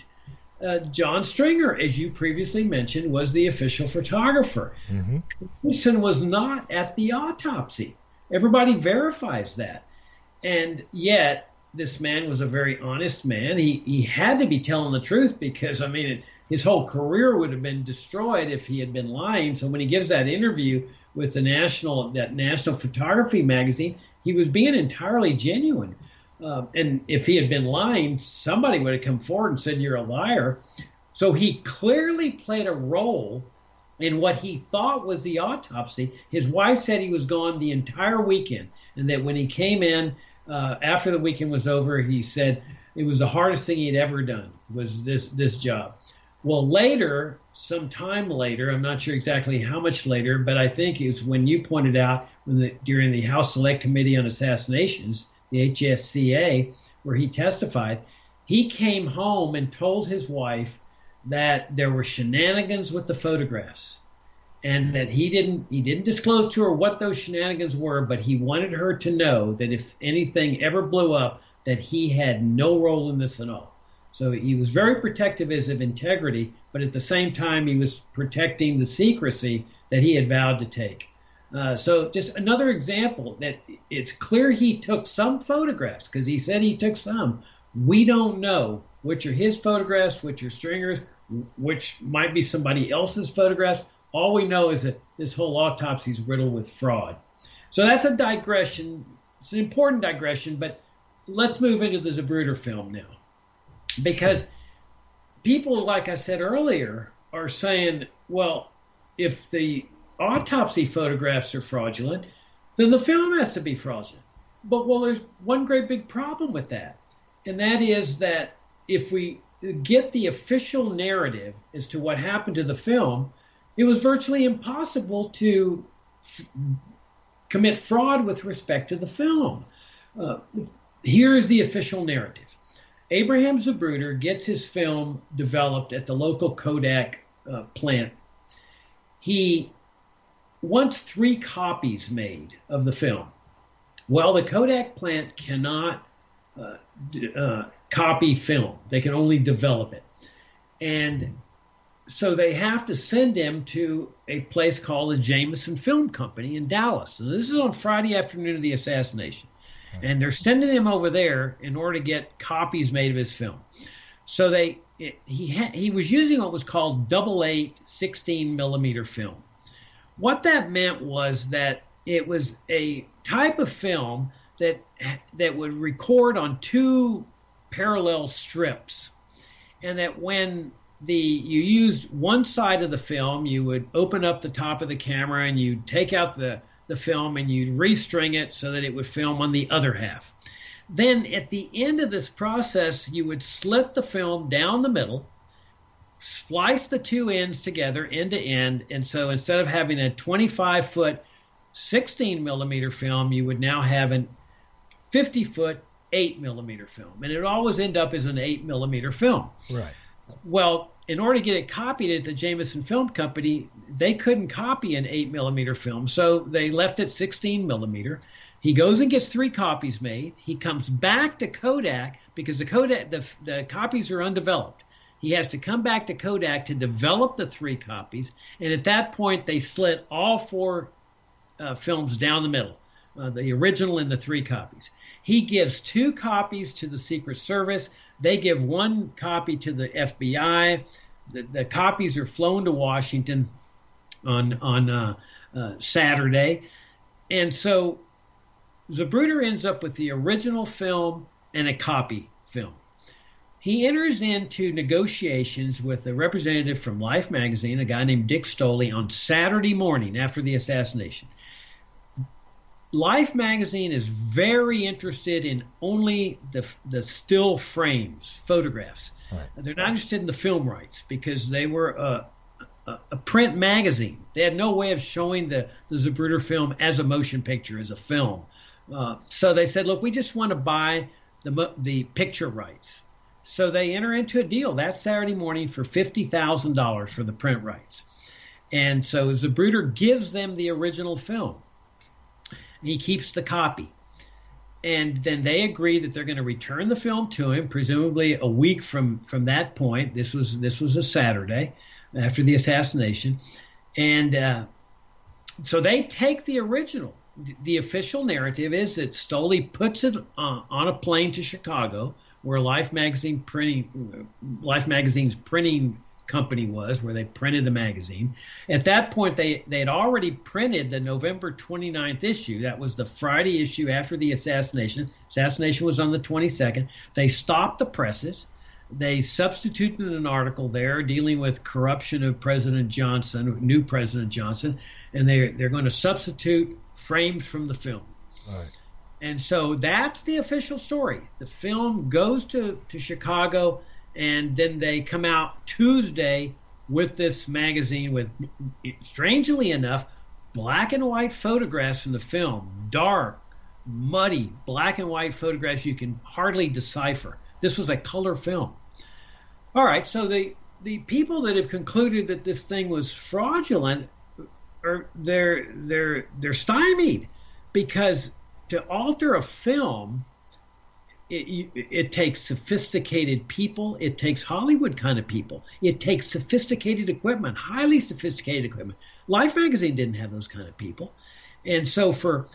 John Stringer, as you previously mentioned, was the official photographer. Knutson was not at the autopsy. Everybody verifies that. And yet, this man was a very honest man. He had to be telling the truth because, his whole career would have been destroyed if he had been lying. So when he gives that interview with that national photography magazine, he was being entirely genuine. And if he had been lying, somebody would have come forward and said, you're a liar. So he clearly played a role in what he thought was the autopsy. His wife said he was gone the entire weekend, and that when he came in after the weekend was over, he said it was the hardest thing he'd ever done, was this job. Well, later, some time later, I'm not sure exactly how much later, but I think it was when you pointed out during the House Select Committee on Assassinations, the HSCA, where he testified, he came home and told his wife that there were shenanigans with the photographs, and that he didn't disclose to her what those shenanigans were, but he wanted her to know that if anything ever blew up, that he had no role in this at all. So he was very protective of integrity, but at the same time he was protecting the secrecy that he had vowed to take. So just another example that it's clear he took some photographs, because he said he took some. We don't know which are his photographs, which are Stringer's, which might be somebody else's photographs. All we know is that this whole autopsy is riddled with fraud. So that's a digression. It's an important digression, but let's move into the Zapruder film now. Because people, like I said earlier, are saying, well, if the autopsy photographs are fraudulent, then the film has to be fraudulent. But, well, there's one great big problem with that, and that is that if we get the official narrative as to what happened to the film, it was virtually impossible to commit fraud with respect to the film. Here is the official narrative. Abraham Zapruder gets his film developed at the local Kodak plant. He wants 3 copies made of the film. Well, the Kodak plant cannot copy film. They can only develop it. And so they have to send him to a place called the Jameson Film Company in Dallas. And this is on Friday afternoon of the assassination. And they're sending him over there in order to get copies made of his film. So he was using what was called 8/8 16mm film. What that meant was that it was a type of film that would record on 2 parallel strips, and that when you used one side of the film, you would open up the top of the camera and you'd take out the film and you'd restring it so that it would film on the other half. Then at the end of this process, you would slit the film down the middle, splice the two ends together end to end, and so instead of having a 25-foot 16-millimeter film, you would now have a 50-foot 8-millimeter film, and it would always end up as an 8-millimeter film. Right. Well, in order to get it copied at the Jameson Film Company, they couldn't copy an 8-millimeter film, so they left it 16-millimeter. He goes and gets 3 copies made. He comes back to Kodak because the copies are undeveloped. He has to come back to Kodak to develop the 3 copies, and at that point they slit all 4 films down the middle, the original and the 3 copies. He gives 2 copies to the Secret Service. They give 1 copy to the FBI. The copies are flown to Washington on Saturday, and so Zapruder ends up with the original film and a copy film. He enters into negotiations with a representative from Life magazine, a guy named Dick Stoley, on Saturday morning after the assassination. Life magazine is very interested in only the still frames, photographs. Right. They're not interested in the film rights because they were a print magazine. They had no way of showing the Zapruder film as a motion picture, as a film. So they said, look, we just want to buy the picture rights. So they enter into a deal that Saturday morning for $50,000 for the print rights. And so Zapruder gives them the original film. He keeps the copy. And then they agree that they're going to return the film to him, presumably a week from that point. This was a Saturday after the assassination. And so they take the original. The official narrative is that Stoley puts it on a plane to Chicago, where Life Magazine's printing company was, where they printed the magazine. At that point, they had already printed the November 29th issue. That was the Friday issue after the assassination. Assassination was on the 22nd. They stopped the presses. They substituted an article there dealing with corruption of President Johnson, new President Johnson, and they're going to substitute frames from the film. Right. And so that's the official story. The film goes to Chicago, and then they come out Tuesday with this magazine with, strangely enough, black and white photographs from the film. Dark, muddy, black and white photographs you can hardly decipher. This was a color film. All right, so the people that have concluded that this thing was fraudulent, they're stymied, because to alter a film, it takes sophisticated people. It takes Hollywood kind of people. It takes sophisticated equipment, highly sophisticated equipment. Life magazine didn't have those kind of people. And so for,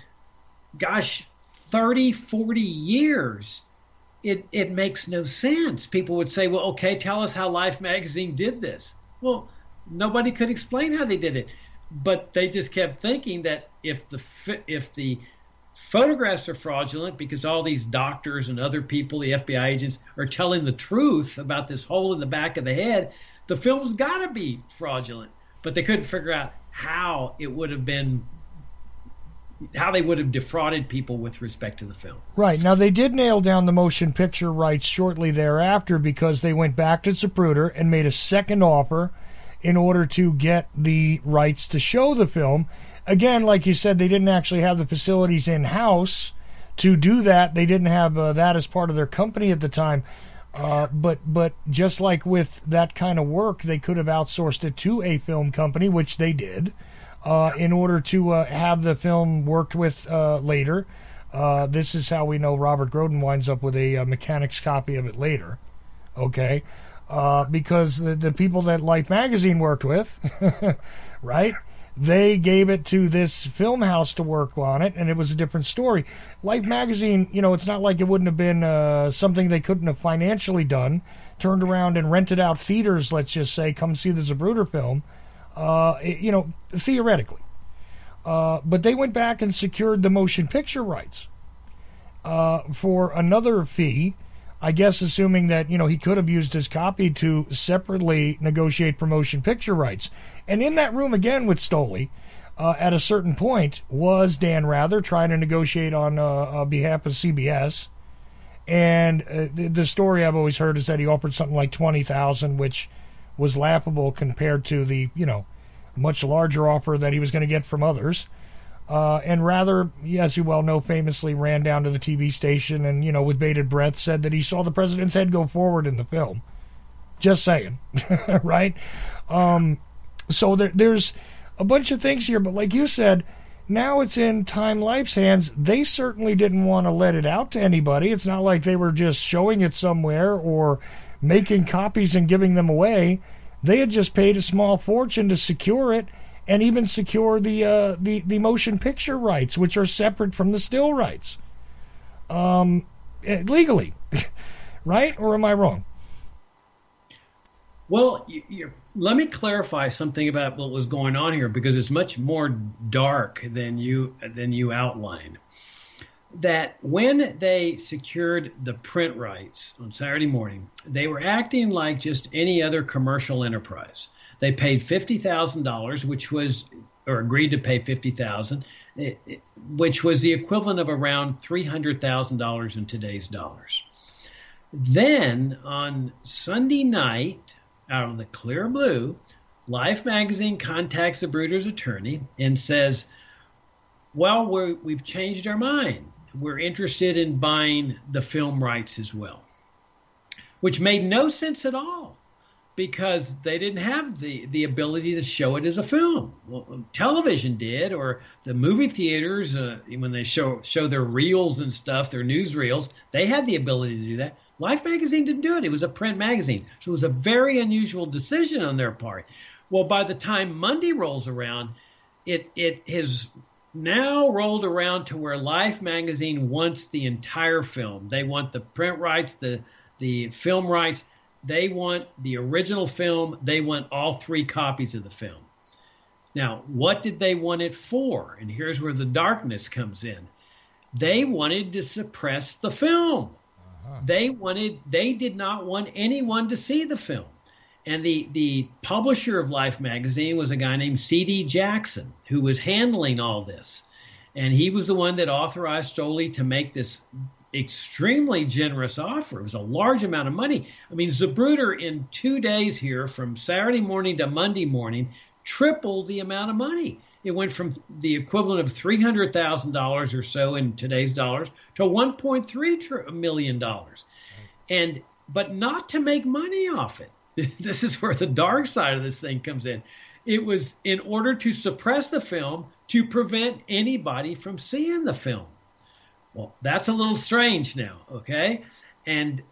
30, 40 years, it makes no sense. People would say, well, okay, tell us how Life magazine did this. Well, nobody could explain how they did it. But they just kept thinking that if the photographs are fraudulent because all these doctors and other people, the FBI agents, are telling the truth about this hole in the back of the head, the film's got to be fraudulent. But they couldn't figure out how they would have defrauded people with respect to the film. Right. Now, they did nail down the motion picture rights shortly thereafter because they went back to Zapruder and made a second offer in order to get the rights to show the film. Again, like you said, they didn't actually have the facilities in-house to do that. They didn't have that as part of their company at the time. But just like with that kind of work, they could have outsourced it to a film company, which they did, in order to have the film worked with later. This is how we know Robert Groden winds up with a mechanic's copy of it later. Okay? Because the people that Life Magazine worked with, right, they gave it to this film house to work on it, and it was a different story. Life Magazine, it's not like it wouldn't have been something they couldn't have financially done, turned around and rented out theaters, let's just say, come see the Zapruder film, theoretically. But they went back and secured the motion picture rights for another fee, I guess assuming that, he could have used his copy to separately negotiate for motion picture rights. And in that room again with Stoley, at a certain point, was Dan Rather trying to negotiate on behalf of CBS, And the story I've always heard is that he offered something like $20,000, which was laughable compared to the, much larger offer that he was going to get from others. And Rather, as you well know, famously ran down to the TV station and, with bated breath said that he saw the president's head go forward in the film. Just saying, right? So there's a bunch of things here, but like you said, now it's in Time Life's hands. They certainly didn't want to let it out to anybody. It's not like they were just showing it somewhere or making copies and giving them away. They had just paid a small fortune to secure it and even secure the motion picture rights, which are separate from the still rights, legally, right? Or am I wrong? Well, let me clarify something about what was going on here, because it's much more dark than you outlined. That when they secured the print rights on Saturday morning, they were acting like just any other commercial enterprise. They paid $50,000, or agreed to pay $50,000, which was the equivalent of around $300,000 in today's dollars. Then on Sunday night, out of the clear blue, Life magazine contacts the Zapruder's attorney and says, well, we've changed our mind. We're interested in buying the film rights as well, which made no sense at all because they didn't have the ability to show it as a film. Well, television did, or the movie theaters, when they show their reels and stuff, their newsreels, they had the ability to do that. Life magazine didn't do it. It was a print magazine. So it was a very unusual decision on their part. Well, by the time Monday rolls around, it has now rolled around to where Life magazine wants the entire film. They want the print rights, the film rights. They want the original film. They want all 3 copies of the film. Now, what did they want it for? And here's where the darkness comes in. They wanted to suppress the film. They did not want anyone to see the film. And the publisher of Life magazine was a guy named C.D. Jackson, who was handling all this. And he was the one that authorized Stoli to make this extremely generous offer. It was a large amount of money. I mean, Zapruder in 2 days here, from Saturday morning to Monday morning, tripled the amount of money. It went from the equivalent of $300,000 or so in today's dollars to $1.3 million. But not to make money off it. This is where the dark side of this thing comes in. It was in order to suppress the film to prevent anybody from seeing the film. Well, that's a little strange now, okay? And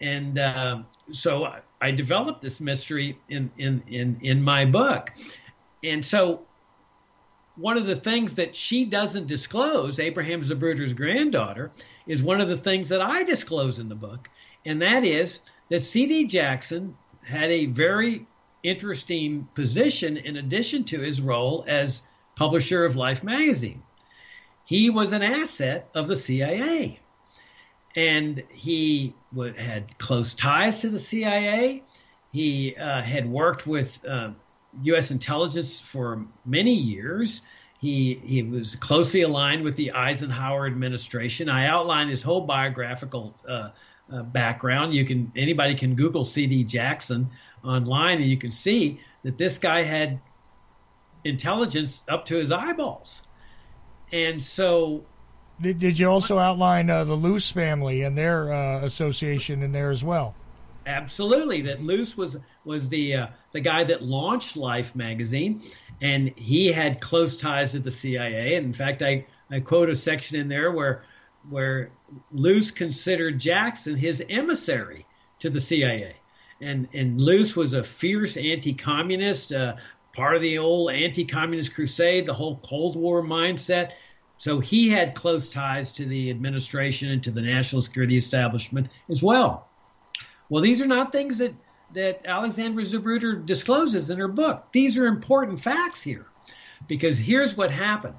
so I developed this mystery in my book. And so one of the things that she doesn't disclose, Abraham Zapruder's granddaughter, is one of the things that I disclose in the book, and that is that C.D. Jackson had a very interesting position in addition to his role as publisher of Life magazine. He was an asset of the CIA, and he had close ties to the CIA. He had worked with U.S. intelligence for many years. He was closely aligned with the Eisenhower administration. I outlined his whole biographical background. Anybody can Google C.D. Jackson online, and you can see that this guy had intelligence up to his eyeballs. And so, did you also outline the Luce family and their association in there as well? Absolutely. That Luce was the guy that launched Life magazine, and he had close ties to the CIA. And in fact, I quote a section in there where Luce considered Jackson his emissary to the CIA. And Luce was a fierce anti-communist, part of the old anti-communist crusade, the whole Cold War mindset. So he had close ties to the administration and to the national security establishment as well. Well, these are not things that Alexandra Zapruder discloses in her book. These are important facts here, because here's what happened.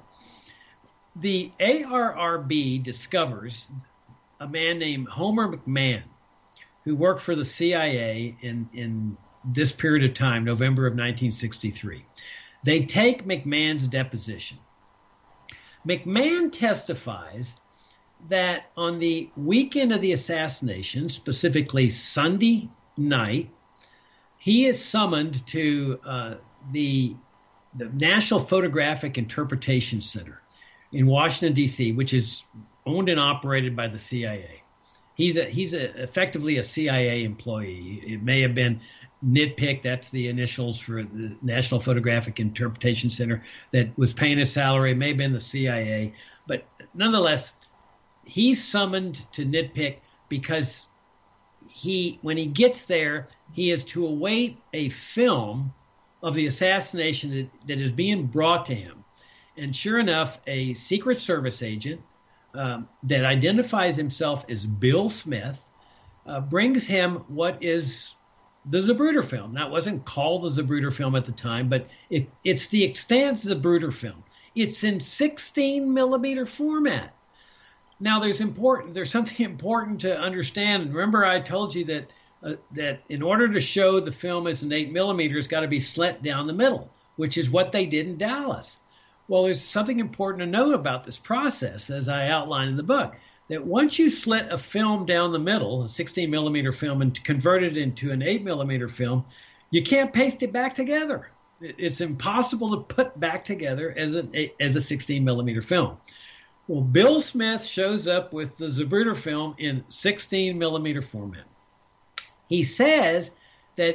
The ARRB discovers a man named Homer McMahon, who worked for the CIA in this period of time, November of 1963. They take McMahon's deposition. McMahon testifies that on the weekend of the assassination, specifically Sunday night, he is summoned to the National Photographic Interpretation Center in Washington, D.C., which is owned and operated by the CIA. He's effectively a CIA employee. It may have been NITPIC, that's the initials for the National Photographic Interpretation Center, that was paying his salary. It may have been the CIA. But nonetheless, he's summoned to NITPIC because when he gets there, he is to await a film of the assassination that is being brought to him. And sure enough, a Secret Service agent that identifies himself as Bill Smith brings him what is the Zapruder film. Now, it wasn't called the Zapruder film at the time, but it's the extant Zapruder film. It's in 16 millimeter format. Now, there's something important to understand. Remember, I told you that in order to show the film as an 8 millimeter, it's got to be slit down the middle, which is what they did in Dallas. Well, there's something important to know about this process, as I outline in the book, that once you slit a film down the middle, a 16 millimeter film, and convert it into an 8 millimeter film, you can't paste it back together. It's impossible to put back together as a 16 millimeter film. Well, Bill Smith shows up with the Zapruder film in 16 millimeter format. He says that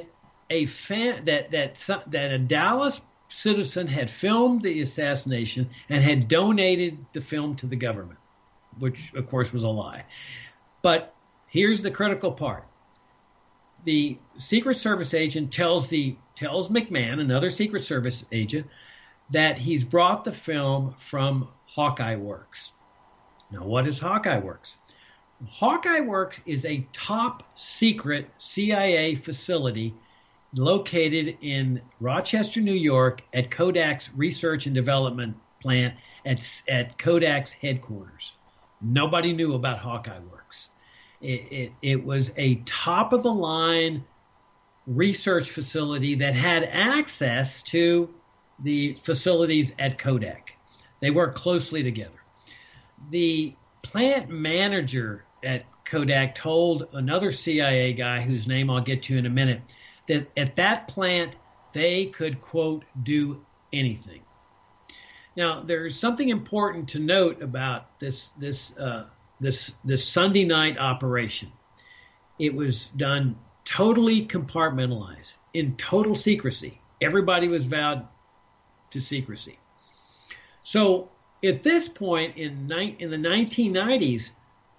a Dallas citizen had filmed the assassination and had donated the film to the government, which of course was a lie. But here's the critical part. The Secret Service agent tells McMahon, another Secret Service agent, that he's brought the film from Hawkeye Works. Now, what is Hawkeye Works? Hawkeye Works is a top secret CIA facility located in Rochester, New York, at Kodak's research and development plant at Kodak's headquarters. Nobody knew about Hawkeye Works. It was a top-of-the-line research facility that had access to the facilities at Kodak. They worked closely together. The plant manager at Kodak told another CIA guy, whose name I'll get to in a minute, that at that plant they could, quote, do anything. Now, there's something important to note about this Sunday night operation. It was done totally compartmentalized, in total secrecy. Everybody was vowed to secrecy. So at this point in the 1990s,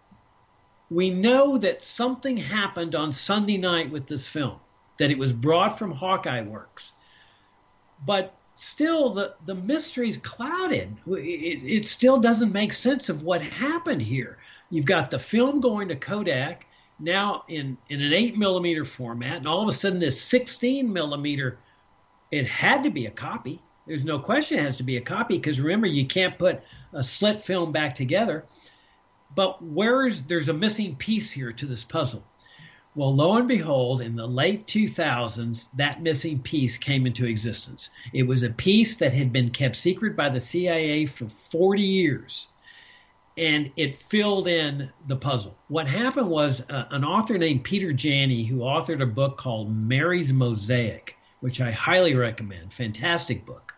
we know that something happened on Sunday night with this film, that it was brought from Hawkeye Works. But still, the mystery's clouded. It still doesn't make sense of what happened here. You've got the film going to Kodak, now in an 8 millimeter format, and all of a sudden this 16 millimeter, it had to be a copy. There's no question it has to be a copy, because remember, you can't put a slit film back together. But there's a missing piece here to this puzzle. Well, lo and behold, in the late 2000s, that missing piece came into existence. It was a piece that had been kept secret by the CIA for 40 years, and it filled in the puzzle. What happened was an author named Peter Janney, who authored a book called Mary's Mosaic, which I highly recommend, fantastic book.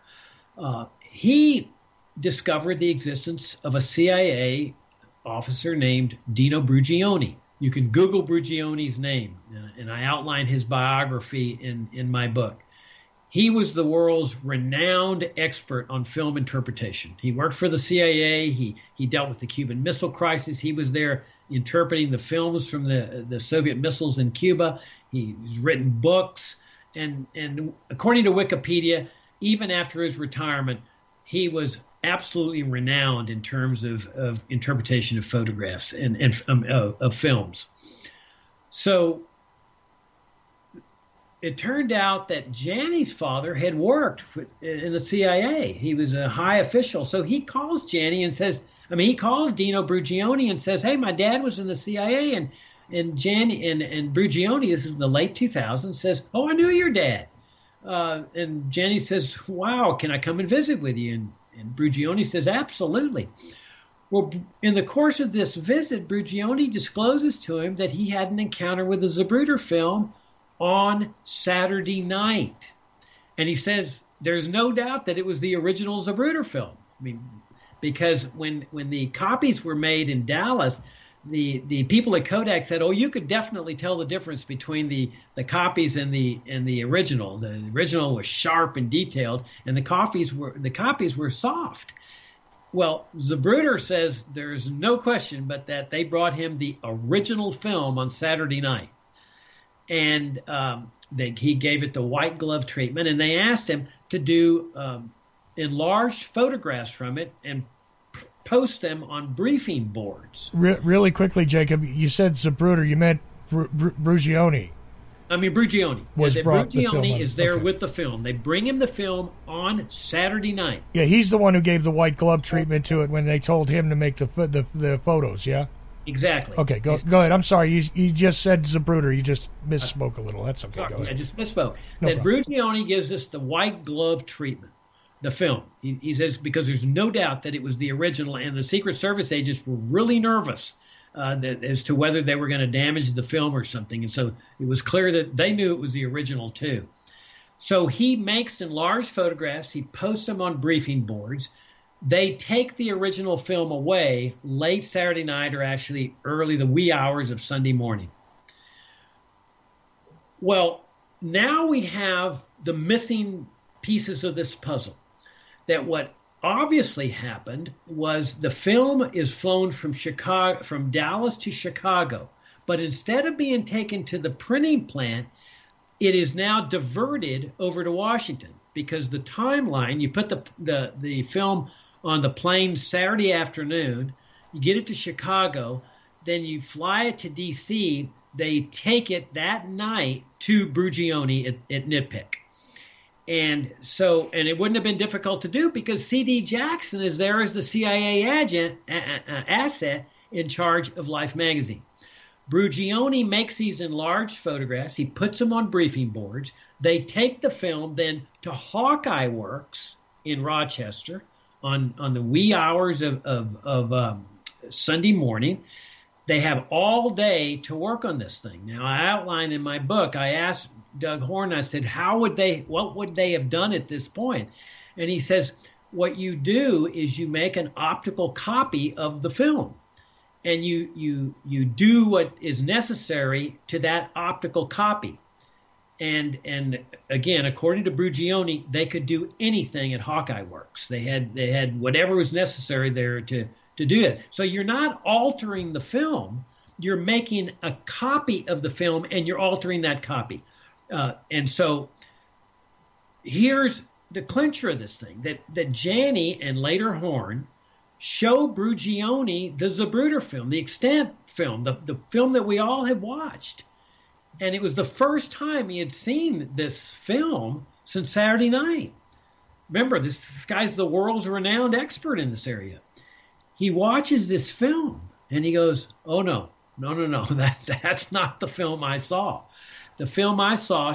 He discovered the existence of a CIA officer named Dino Brugioni. You can Google Brugioni's name, and I outline his biography in my book. He was the world's renowned expert on film interpretation. He worked for the CIA. He dealt with the Cuban Missile Crisis. He was there interpreting the films from the Soviet missiles in Cuba. He's written books, and according to Wikipedia, even after his retirement, he was absolutely renowned in terms of interpretation of photographs and of films. So it turned out that Janney's father had worked in the CIA. He was a high official. So he calls Janney and he calls Dino Brugioni and says, hey, my dad was in the CIA. And Janney and Brugioni, this is the late 2000s, says, oh, I knew your dad. And Janney says, wow, can I come and visit with you? And Brugioni says, absolutely. Well, in the course of this visit, Brugioni discloses to him that he had an encounter with the Zapruder film on Saturday night. And he says there's no doubt that it was the original Zapruder film. I mean, because when the copies were made in Dallas, the people at Kodak said, "Oh, you could definitely tell the difference between the copies and the original. The original was sharp and detailed, and the copies were soft." Well, Zapruder says there's no question but that they brought him the original film on Saturday night, and he gave it the white glove treatment, and they asked him to do enlarged photographs from it and post them on briefing boards. Really quickly, Jacob, you said Zapruder, you meant Brugioni. I mean, Brugioni. Brugioni is there okay. with the film. They bring him the film on Saturday night. Yeah, he's the one who gave the white glove treatment to it when they told him to make the photos, yeah? Exactly. Okay, go ahead. I'm sorry, you just said Zapruder. You just misspoke a little. That's okay, go ahead. I just misspoke. No that problem. Brugioni gives us the white glove treatment, the film. He says because there's no doubt that it was the original, and the Secret Service agents were really nervous as to whether they were going to damage the film or something. And so it was clear that they knew it was the original too. So he makes enlarged photographs. He posts them on briefing boards. They take the original film away late Saturday night or actually early the wee hours of Sunday morning. Well, now we have the missing pieces of this puzzle. That what obviously happened was the film is flown from Dallas to Chicago, but instead of being taken to the printing plant, it is now diverted over to Washington because the timeline, you put the film on the plane Saturday afternoon, you get it to Chicago, then you fly it to D.C., they take it that night to Brugioni at Nitpick. And it wouldn't have been difficult to do because C.D. Jackson is there as the CIA asset in charge of Life magazine. Brugioni makes these enlarged photographs. He puts them on briefing boards. They take the film then to Hawkeye Works in Rochester on the wee hours of Sunday morning. They have all day to work on this thing. Now, I outline in my book, I asked Doug Horn, I said, what would they have done at this point? And he says, what you do is you make an optical copy of the film. And you do what is necessary to that optical copy. And again, according to Brugioni, they could do anything at Hawkeye Works. They had whatever was necessary there to do it. So you're not altering the film. You're making a copy of the film, and you're altering that copy. And so here's the clincher of this thing, that Janney and later Horn show Brugioni the Zapruder film, the extant film, the film that we all have watched. And it was the first time he had seen this film since Saturday night. Remember, this guy's the world's renowned expert in this area. He watches this film, and he goes, oh, no, that's not the film I saw. The film I saw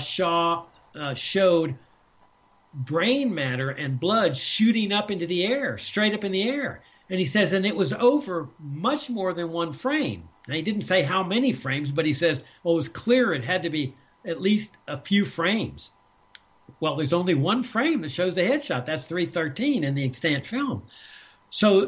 showed brain matter and blood shooting up into the air, straight up in the air. And he says, and it was over much more than one frame. Now, he didn't say how many frames, but he says, well, it was clear it had to be at least a few frames. Well, there's only one frame that shows the headshot. That's 313 in the extant film. So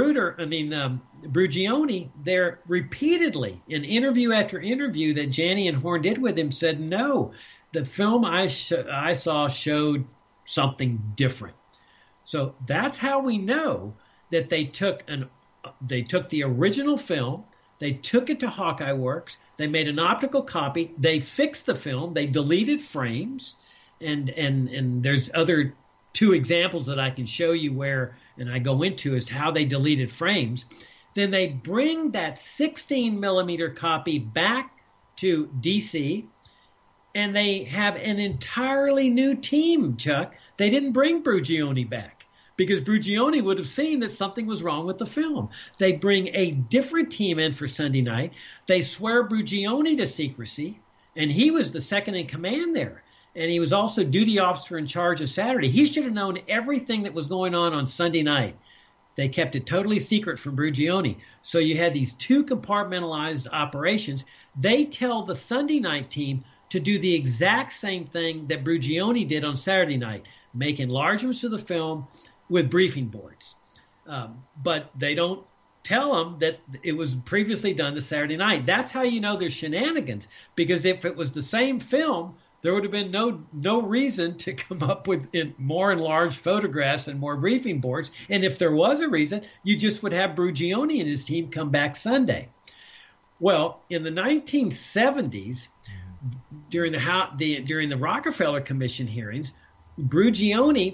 Brugioni, there repeatedly, in interview after interview that Janney and Horn did with him, said, no, the film I saw showed something different. So that's how we know that they took the original film, they took it to Hawkeye Works, they made an optical copy, they fixed the film, they deleted frames, and there's other two examples that I can show you where, and I go into as to how they deleted frames. Then they bring that 16 millimeter copy back to DC, and they have an entirely new team, Chuck. They didn't bring Brugioni back because Brugioni would have seen that something was wrong with the film. They bring a different team in for Sunday night. They swear Brugioni to secrecy, and he was the second in command there. And he was also duty officer in charge of Saturday. He should have known everything that was going on Sunday night. They kept it totally secret from Brugioni. So you had these two compartmentalized operations. They tell the Sunday night team to do the exact same thing that Brugioni did on Saturday night, make enlargements of the film with briefing boards. But they don't tell them that it was previously done the Saturday night. That's how you know there's shenanigans, because if it was the same film, there would have been no reason to come up with more enlarged photographs and more briefing boards. And if there was a reason, you just would have Brugioni and his team come back Sunday. Well, in the 1970s, during the Rockefeller Commission hearings, Brugioni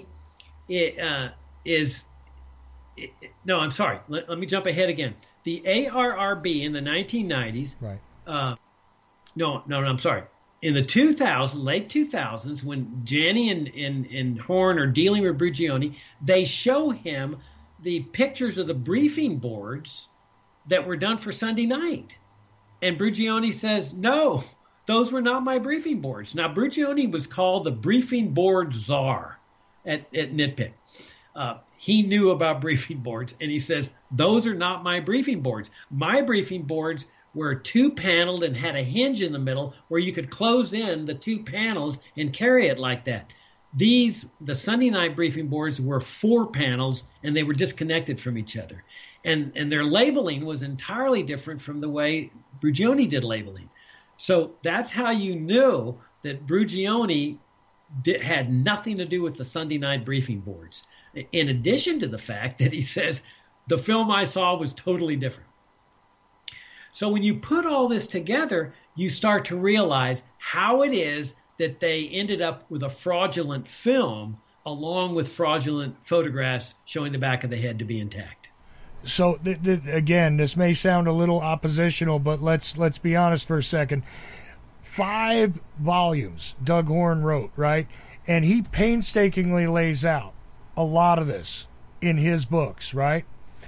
let me jump ahead again. The ARRB in the 1990s. Right. I'm sorry. In the late 2000s, when Janney and Horn are dealing with Brugioni, they show him the pictures of the briefing boards that were done for Sunday night. And Brugioni says, no, those were not my briefing boards. Now, Brugioni was called the briefing board czar at Nitpick. He knew about briefing boards, and he says, those are not my briefing boards. My briefing boards were two-paneled and had a hinge in the middle where you could close in the two panels and carry it like that. The Sunday night briefing boards were 4 panels, and they were disconnected from each other. And their labeling was entirely different from the way Brugioni did labeling. So that's how you knew that Brugioni had nothing to do with the Sunday night briefing boards, in addition to the fact that he says the film I saw was totally different. So when you put all this together, you start to realize how it is that they ended up with a fraudulent film along with fraudulent photographs showing the back of the head to be intact. So again, this may sound a little oppositional, but let's be honest for a second. 5 volumes Doug Horn wrote, right? And he painstakingly lays out a lot of this in his books, right?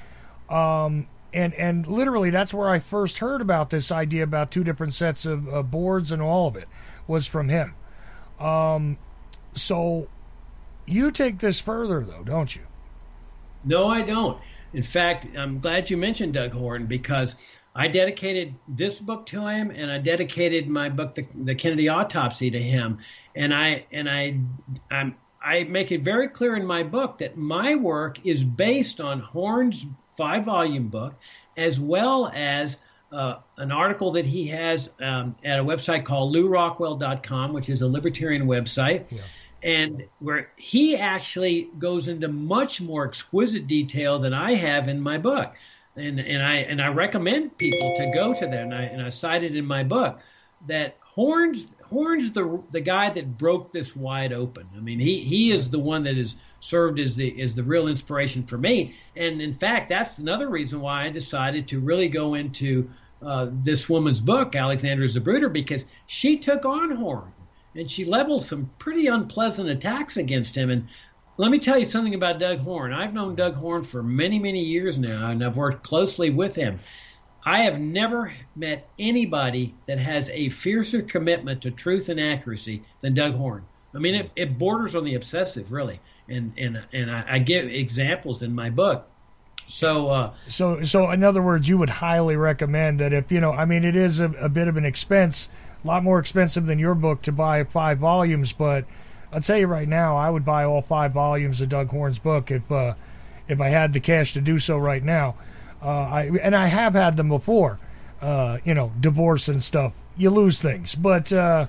And literally that's where I first heard about this idea about 2 different sets of boards, and all of it was from him. So you take this further, though, don't you? No, I don't. In fact, I'm glad you mentioned Doug Horn, because I dedicated this book to him, and I dedicated my book, The Kennedy Autopsy, to him. And I make it very clear in my book that my work is based on Horn's 5-volume book, as well as an article that he has at a website called LouRockwell.com, which is a libertarian website. Yeah. And where he actually goes into much more exquisite detail than I have in my book. And I recommend people to go to that. And I cited in my book that Horn's the guy that broke this wide open. I mean, he is the one that has served as the real inspiration for me. And in fact, that's another reason why I decided to really go into this woman's book, Alexandra Zapruder, because she took on Horn. And she leveled some pretty unpleasant attacks against him. And let me tell you something about Doug Horn. I've known Doug Horn for many, many years now, and I've worked closely with him. I have never met anybody that has a fiercer commitment to truth and accuracy than Doug Horn. I mean, it borders on the obsessive, really. And I give examples in my book. So in other words, you would highly recommend that if, it is a bit of an expense, a lot more expensive than your book to buy 5 volumes, but I'll tell you right now, I would buy all 5 volumes of Doug Horn's book if I had the cash to do so right now. I have had them before, divorce and stuff. You lose things, but I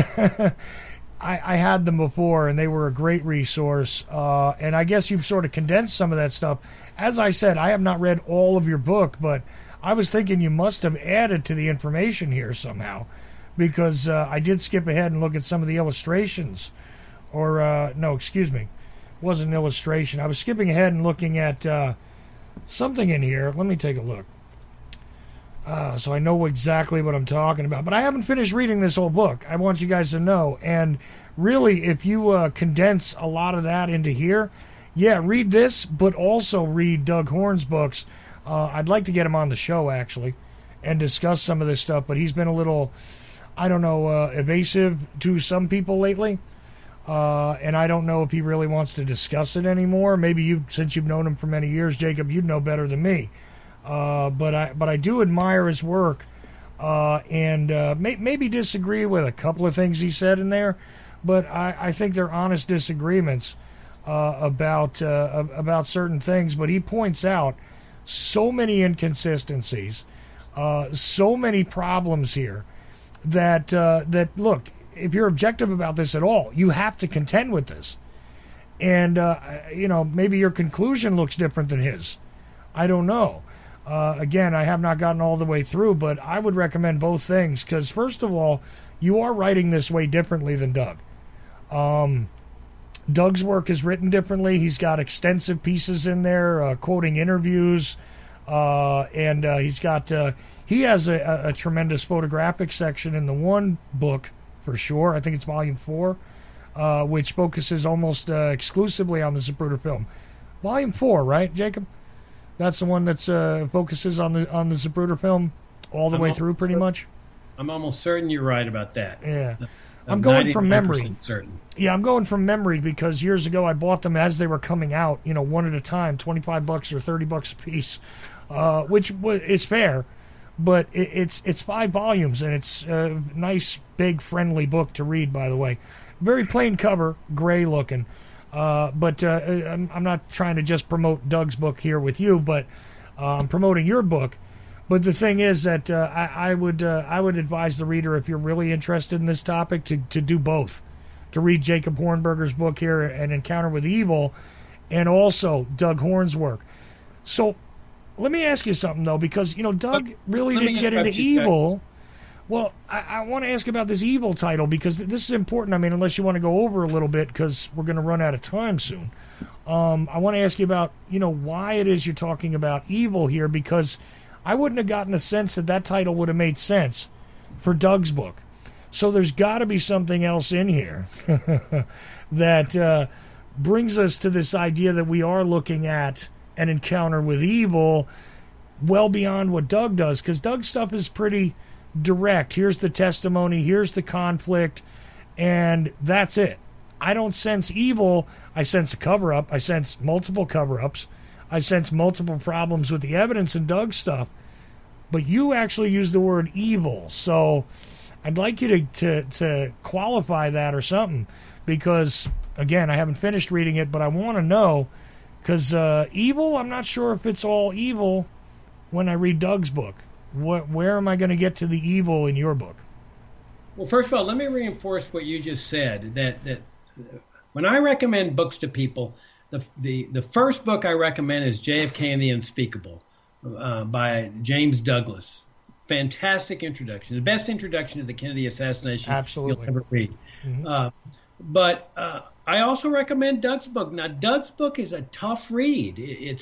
had them before, and they were a great resource. And I guess you've sort of condensed some of that stuff. As I said, I have not read all of your book, but I was thinking you must have added to the information here somehow. Because I did skip ahead and look at some of the illustrations. It wasn't an illustration. I was skipping ahead and looking at something in here. Let me take a look. So I know exactly what I'm talking about. But I haven't finished reading this whole book. I want you guys to know. And really, if you condense a lot of that into here, read this, but also read Doug Horn's books. I'd like to get him on the show, actually, and discuss some of this stuff. But he's been a little... evasive to some people lately. and I don't know if he really wants to discuss it anymore. Maybe you, since you've known him for many years, Jacob, you'd know better than me. But I do admire his work, and maybe disagree with a couple of things he said in there, but I think they're honest disagreements about certain things. But he points out so many inconsistencies, so many problems here that look, if you're objective about this at all, you have to contend with this. And maybe your conclusion looks different than his. I don't know. Again, I have not gotten all the way through, but I would recommend both things because, first of all, you are writing this way differently than Doug. Doug's work is written differently. He's got extensive pieces in there, quoting interviews, and he has a tremendous photographic section in the one book, for sure. I think it's volume 4, which focuses almost exclusively on the Zapruder film. Volume 4, right, Jacob? That's the one that focuses on the Zapruder film all the way through, pretty much. I'm almost certain you're right about that. Yeah. I'm going from memory. Certain. Yeah, I'm going from memory because years ago I bought them as they were coming out, one at a time, $25 or $30 a piece, which is fair, but it's 5 volumes and it's a nice, big, friendly book to read. By the way, very plain cover, gray looking. But I'm not trying to just promote Doug's book here with you, but I'm promoting your book. But the thing is that I would advise the reader, if you're really interested in this topic, to do both, to read Jacob Hornberger's book here, An Encounter with Evil, and also Doug Horn's work. So let me ask you something, though, because Doug really didn't get into evil. Well, I want to ask about this evil title because this is important. I mean, unless you want to go over a little bit because we're going to run out of time soon. I want to ask you about, why it is you're talking about evil here, because I wouldn't have gotten a sense that title would have made sense for Doug's book. So there's got to be something else in here that brings us to this idea that we are looking at an encounter with evil well beyond what Doug does, because Doug's stuff is pretty direct. Here's the testimony, here's the conflict, and that's it. I don't sense evil. I sense a cover-up. I sense multiple cover-ups. I sense multiple problems with the evidence in Doug's stuff. But you actually use the word evil, so I'd like you to qualify that or something, because, again, I haven't finished reading it, but I want to know, because evil, I'm not sure if it's all evil when I read Doug's book. Where am I going to get to the evil in your book? Well, first of all, let me reinforce what you just said, that when I recommend books to people, the first book I recommend is JFK and the Unspeakable by James Douglas. Fantastic introduction. The best introduction to the Kennedy assassination you'll ever read. Mm-hmm. But I also recommend Doug's book. Now, Doug's book is a tough read.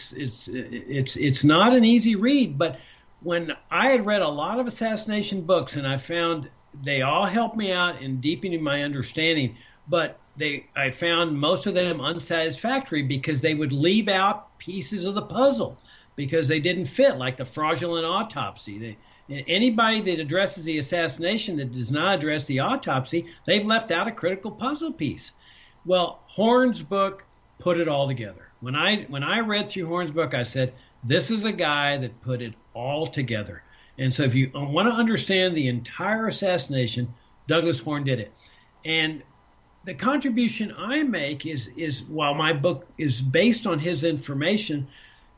It's not an easy read, but when I had read a lot of assassination books, and I found they all helped me out in deepening my understanding, but I found most of them unsatisfactory because they would leave out pieces of the puzzle because they didn't fit, like the fraudulent autopsy. Anybody that addresses the assassination that does not address the autopsy, they've left out a critical puzzle piece. Well, Horn's book put it all together. When I read through Horn's book, I said, this is a guy that put it all together. And so if you want to understand the entire assassination, Douglas Horn did it. And the contribution I make is while my book is based on his information,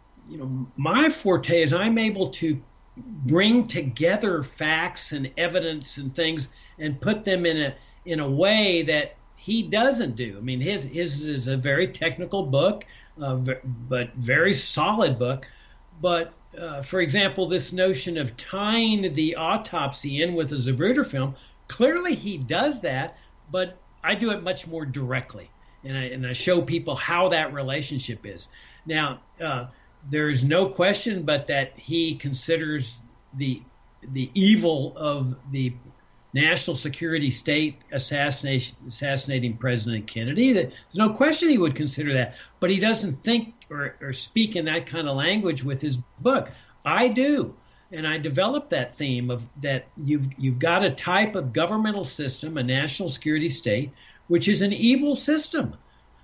my forte is I'm able to bring together facts and evidence and things and put them in a way that he doesn't do. I mean, his is a very technical book, but very solid book. But for example, this notion of tying the autopsy in with the Zapruder film, clearly he does that, but I do it much more directly, and I show people how that relationship is. Now, there's no question but that he considers the evil of the national security state assassinating President Kennedy. There's no question he would consider that, but he doesn't think or speak in that kind of language with his book. I do. And I developed that theme of that you've got a type of governmental system, a national security state, which is an evil system.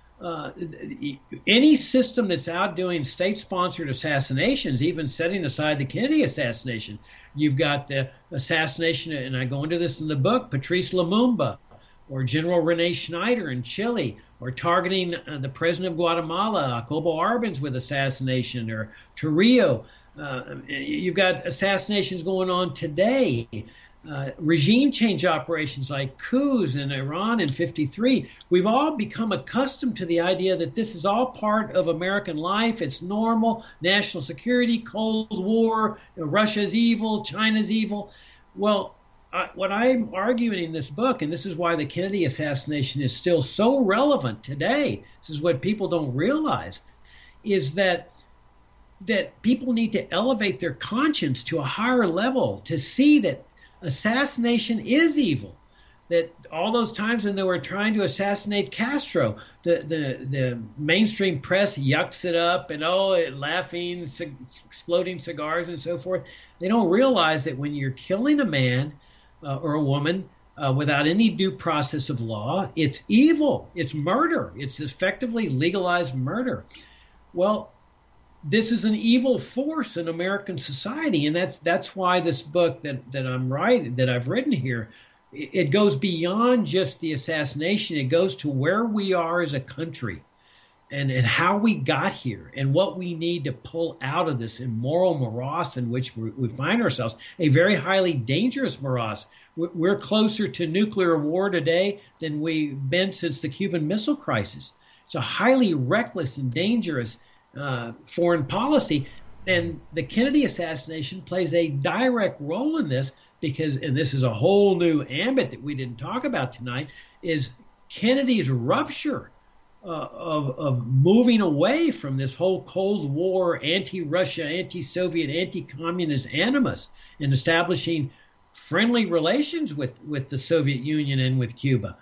Any system that's out doing state-sponsored assassinations, even setting aside the Kennedy assassination, you've got the assassination, and I go into this in the book, Patrice Lumumba, or General Rene Schneider in Chile, or targeting the president of Guatemala, Jacobo Arbenz, with assassination, or Trujillo. You've got assassinations going on today. Regime change operations like coups in Iran in '53. We've all become accustomed to the idea that this is all part of American life. It's normal. National security, Cold War, Russia's evil, China's evil. Well, what I'm arguing in this book, and this is why the Kennedy assassination is still so relevant today, this is what people don't realize, is that people need to elevate their conscience to a higher level to see that assassination is evil. That all those times when they were trying to assassinate Castro, the mainstream press yucks it up and laughing, exploding cigars and so forth. They don't realize that when you're killing a man or a woman without any due process of law, it's evil. It's murder. It's effectively legalized murder. Well, this is an evil force in American society, and that's why this book that I'm writing, that I've written here, it goes beyond just the assassination. It goes to where we are as a country, and how we got here, and what we need to pull out of this immoral morass in which we find ourselves, a very highly dangerous morass. We're closer to nuclear war today than we've been since the Cuban Missile Crisis. It's a highly reckless and dangerous foreign policy, and the Kennedy assassination plays a direct role in this because, and this is a whole new ambit that we didn't talk about tonight, is Kennedy's rupture of moving away from this whole Cold War, anti-Russia, anti-Soviet, anti-communist animus and establishing friendly relations with the Soviet Union and with Cuba.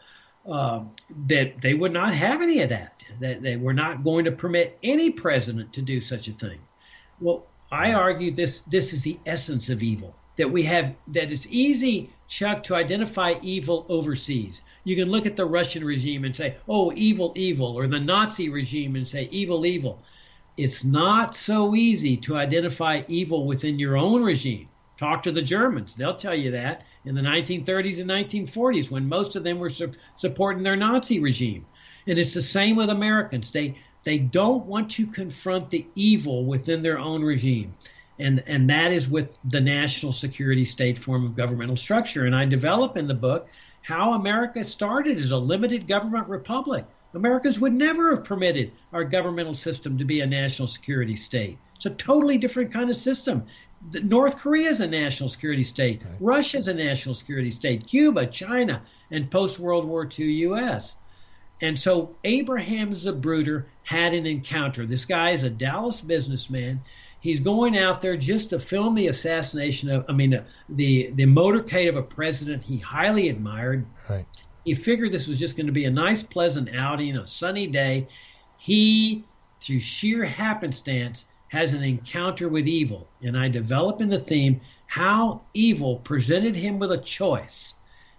That they would not have any of that they were not going to permit any president to do such a thing. Well, I argue this is the essence of evil, that we have, that it's easy, Chuck, to identify evil overseas. You can look at the Russian regime and say, oh, evil, evil, or the Nazi regime and say, evil, evil. It's not so easy to identify evil within your own regime. Talk to the Germans. They'll tell you that in the 1930s and 1940s when most of them were supporting their Nazi regime. And it's the same with Americans. They don't want to confront the evil within their own regime. And that is with the national security state form of governmental structure. And I develop in the book how America started as a limited government republic. Americans would never have permitted our governmental system to be a national security state. It's a totally different kind of system. North Korea is a national security state. Okay. Russia is a national security state. Cuba, China, and post-World War II U.S. And so Abraham Zapruder had an encounter. This guy is a Dallas businessman. He's going out there just to film the assassination of, the motorcade of a president he highly admired. Right. He figured this was just going to be a nice, pleasant outing, a sunny day. He, through sheer happenstance, has an encounter with evil. And I develop in the theme how evil presented him with a choice.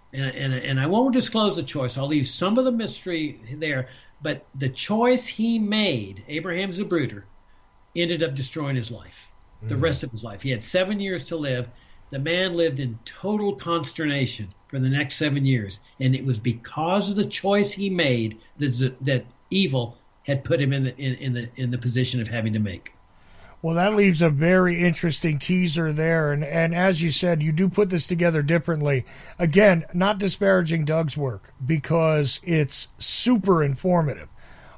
And I won't disclose the choice. I'll leave some of the mystery there. But the choice he made, Abraham Zapruder, ended up destroying his life, the rest of his life. He had 7 years to live. The man lived in total consternation for the next 7 years. And it was because of the choice he made that evil had put him in the position of having to make. Well, that leaves a very interesting teaser there. And as you said, you do put this together differently. Again, not disparaging Doug's work because it's super informative.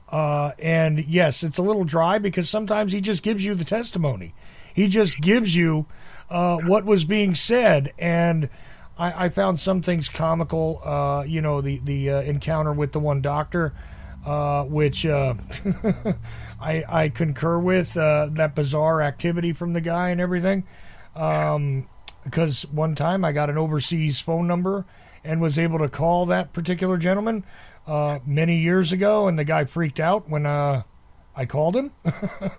And yes, it's a little dry because sometimes he just gives you the testimony. He just gives you what was being said. And I found some things comical. The encounter with the one doctor, which I concur with, that bizarre activity from the guy and everything. Because one time I got an overseas phone number and was able to call that particular gentleman many years ago, and the guy freaked out when I called him.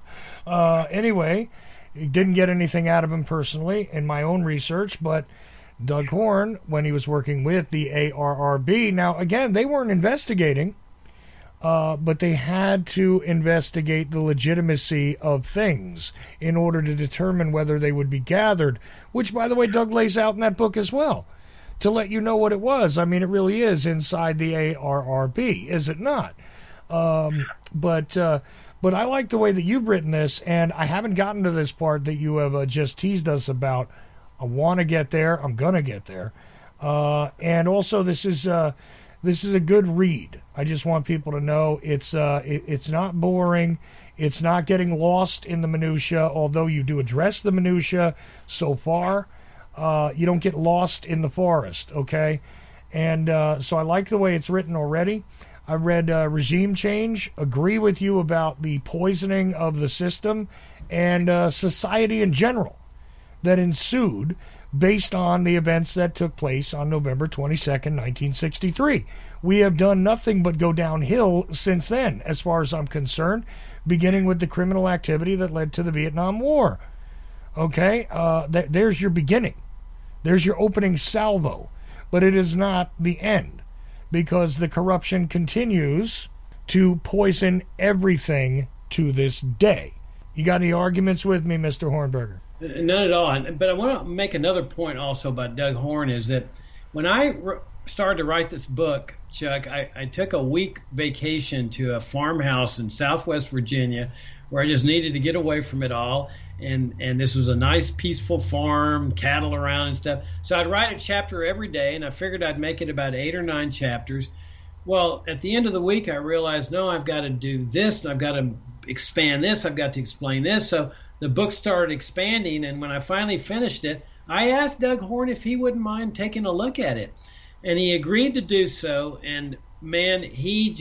Anyway, didn't get anything out of him personally in my own research, but Doug Horne, when he was working with the ARRB. Now, again, they weren't investigating, but they had to investigate the legitimacy of things in order to determine whether they would be gathered, which, by the way, Doug lays out in that book as well, to let you know what it was. I mean, it really is inside the ARRB, is it not? But I like the way that you've written this, and I haven't gotten to this part that you have just teased us about. I want to get there. I'm going to get there. And also, this is a good read. I just want people to know it's not boring. It's not getting lost in the minutia, although you do address the minutia so far. You don't get lost in the forest, okay? And so I like the way it's written already. I read Regime Change, agree with you about the poisoning of the system and society in general that ensued based on the events that took place on November 22nd, 1963. We have done nothing but go downhill since then, as far as I'm concerned, beginning with the criminal activity that led to the Vietnam War. Okay? There's your beginning. There's your opening salvo. But it is not the end, because the corruption continues to poison everything to this day. You got any arguments with me, Mr. Hornberger? None at all. But I want to make another point also about Doug Horne, is that when I started to write this book, Chuck, I took a week vacation to a farmhouse in Southwest Virginia where I just needed to get away from it all. And this was a nice, peaceful farm, cattle around and stuff. So I'd write a chapter every day, and I figured I'd make it about 8 or 9 chapters. Well, at the end of the week, I realized, no, I've got to do this, I've got to expand this, I've got to explain this. So the book started expanding, and when I finally finished it, I asked Doug Horne if he wouldn't mind taking a look at it. And he agreed to do so, and man, he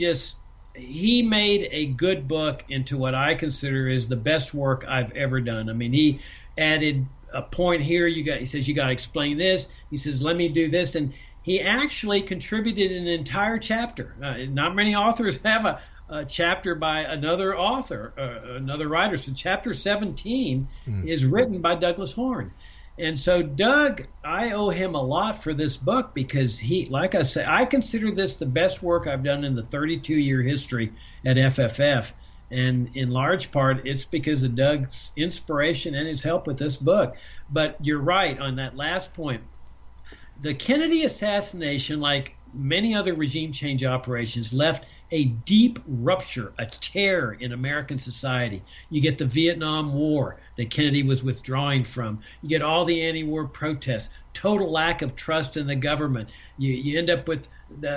made a good book into what I consider is the best work I've ever done. I mean, he added a point here. He says, you got to explain this. He says, let me do this. And he actually contributed an entire chapter. Not many authors have a chapter by another author, another writer. So chapter 17 is written by Douglas Horne. And so Doug, I owe him a lot for this book, because he, like I say, I consider this the best work I've done in the 32-year history at FFF. And in large part, it's because of Doug's inspiration and his help with this book. But you're right on that last point. The Kennedy assassination, like many other regime change operations, left a deep rupture, a tear in American society. You get the Vietnam War that Kennedy was withdrawing from. You get all the anti-war protests, total lack of trust in the government. You end up with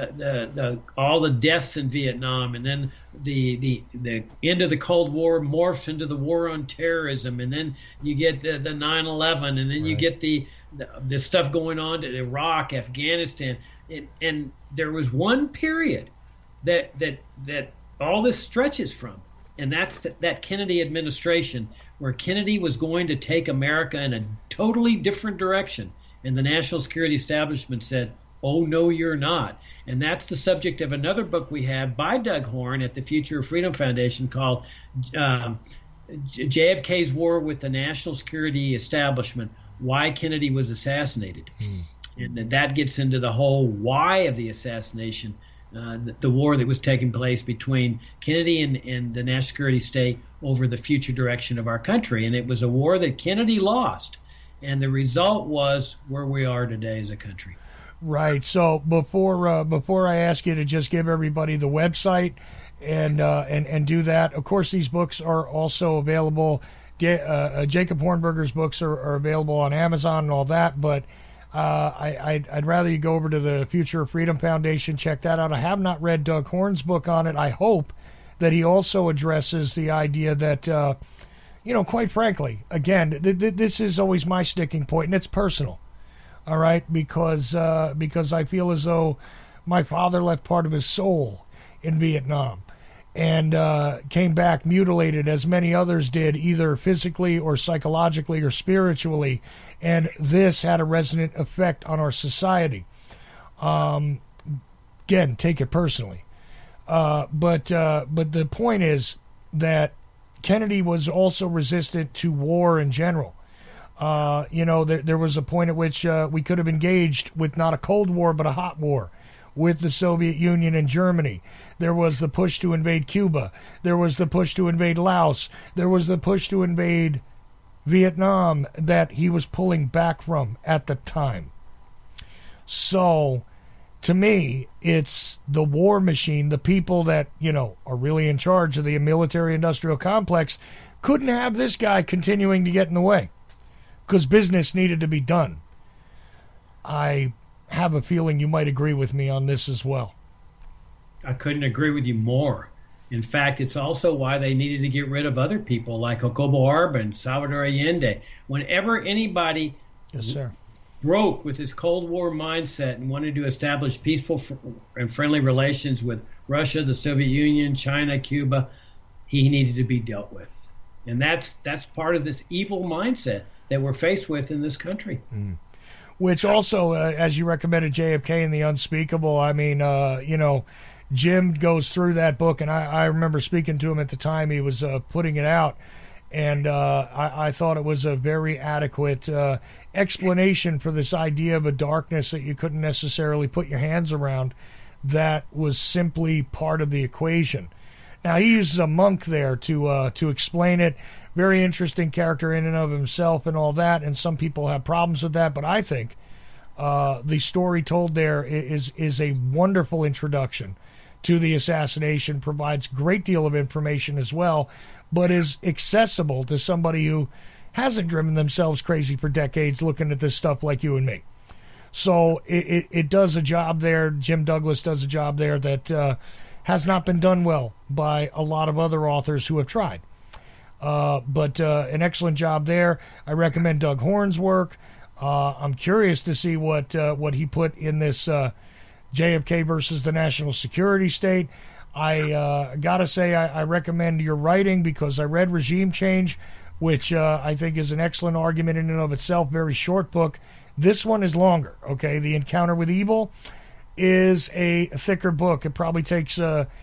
all the deaths in Vietnam, and then the end of the Cold War morphs into the war on terrorism, and then you get the 9/11, and then you get the stuff going on to Iraq, Afghanistan, and there was one period that all this stretches from, and that's that Kennedy administration, where Kennedy was going to take America in a totally different direction, and the national security establishment said, oh, no, you're not. And that's the subject of another book we have by Doug Horne at the Future of Freedom Foundation called JFK's War with the National Security Establishment, Why Kennedy Was Assassinated. And that gets into the whole why of the assassination, the war that was taking place between Kennedy and the national security state over the future direction of our country. And it was a war that Kennedy lost. And the result was where we are today as a country. Right. So before I ask you to just give everybody the website and do that, of course, these books are also available. Jacob Hornberger's books are available on Amazon and all that, but I'd rather you go over to the Future of Freedom Foundation, check that out. I have not read Doug Horne's book on it. I hope that he also addresses the idea that, quite frankly, again, this is always my sticking point, and it's personal. All right, because I feel as though my father left part of his soul in Vietnam and came back mutilated, as many others did, either physically or psychologically or spiritually, and this had a resonant effect on our society. Again, take it personally, but the point is that Kennedy was also resistant to war in general. There was a point at which we could have engaged with not a Cold War but a hot war with the Soviet Union and Germany. There was the push to invade Cuba. There was the push to invade Laos. There was the push to invade Vietnam that he was pulling back from at the time. So, to me, it's the war machine, the people that, are really in charge of the military-industrial complex, couldn't have this guy continuing to get in the way because business needed to be done. I have a feeling you might agree with me on this as well. I couldn't agree with you more. In fact, it's also why they needed to get rid of other people like Jacobo Arbenz, Salvador Allende. Whenever anybody broke with his Cold War mindset and wanted to establish peaceful and friendly relations with Russia, the Soviet Union, China, Cuba, he needed to be dealt with. And that's part of this evil mindset that we're faced with in this country. Which also, as you recommended, JFK and the Unspeakable, Jim goes through that book, and I remember speaking to him at the time he was putting it out, and I thought it was a very adequate explanation for this idea of a darkness that you couldn't necessarily put your hands around that was simply part of the equation. Now, he uses a monk there to explain it. Very interesting character in and of himself and all that, and some people have problems with that, but I think the story told there is a wonderful introduction to the assassination, provides a great deal of information as well, but is accessible to somebody who hasn't driven themselves crazy for decades looking at this stuff like you and me. So it does a job there. Jim Douglas does a job there that has not been done well by a lot of other authors who have tried. But an excellent job there. I recommend Doug Horne's work. I'm curious to see what he put in this JFK versus the national security state. I gotta say I recommend your writing because I read Regime Change, which I think is an excellent argument in and of itself. Very short book. This one is longer. Okay, The Encounter with Evil is a thicker book. It probably takes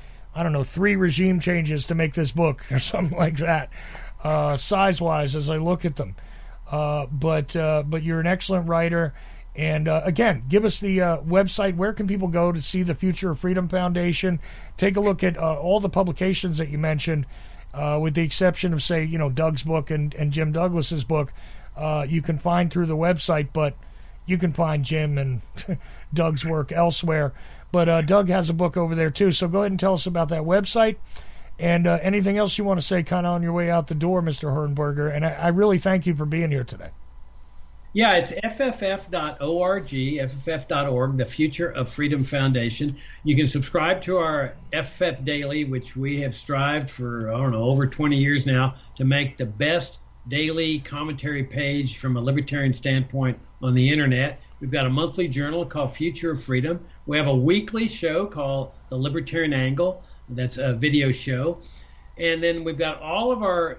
3 regime changes to make this book or something like that, size-wise as I look at them. But you're an excellent writer. And again, give us the website. Where can people go to see the Future of Freedom Foundation? Take a look at all the publications that you mentioned, with the exception of, say, Doug's book and Jim Douglas's book. You can find through the website, but you can find Jim and Doug's work elsewhere. But Doug has a book over there, too. So go ahead and tell us about that website. And anything else you want to say kind of on your way out the door, Mr. Hornberger. And I really thank you for being here today. Yeah, it's fff.org, fff.org, the Future of Freedom Foundation. You can subscribe to our FFF Daily, which we have strived for, over 20 years now, to make the best daily commentary page from a libertarian standpoint on the Internet. We've got a monthly journal called Future of Freedom. We have a weekly show called The Libertarian Angle. That's a video show. And then we've got all of our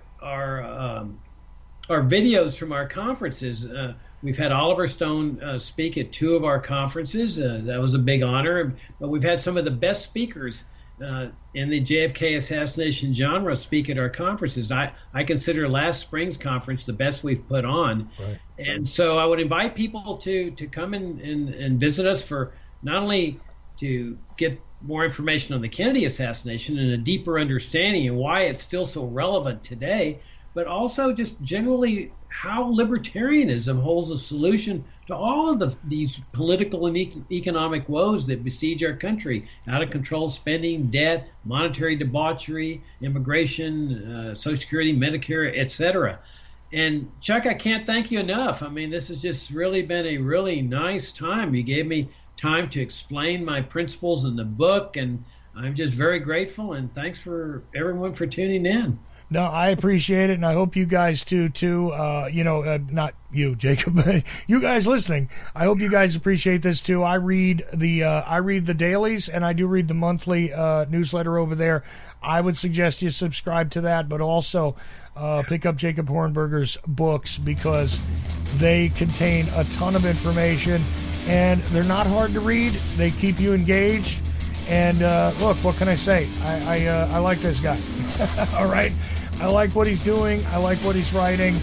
videos from our conferences. We've had Oliver Stone speak at 2 of our conferences. That was a big honor. But we've had some of the best speakers in the JFK assassination genre speak at our conferences. I consider last spring's conference the best we've put on. Right. And so I would invite people to come and visit us for not only to get more information on the Kennedy assassination and a deeper understanding and why it's still so relevant today, but also just generally how libertarianism holds a solution to all of these political and economic woes that besiege our country: out of control spending, debt, monetary debauchery, immigration, Social Security, Medicare, etc. And Chuck, I can't thank you enough. I mean, this has just really been a really nice time. You gave me time to explain my principles in the book, and I'm just very grateful, and thanks for everyone for tuning in. No, I appreciate it, and I hope you guys do too. Not you, Jacob, but you guys listening. I hope you guys appreciate this too. I read the dailies, and I do read the monthly newsletter over there. I would suggest you subscribe to that, but also pick up Jacob Hornberger's books because they contain a ton of information, and they're not hard to read. They keep you engaged. And look, what can I say? I like this guy. All right. I like what he's doing. I like what he's writing.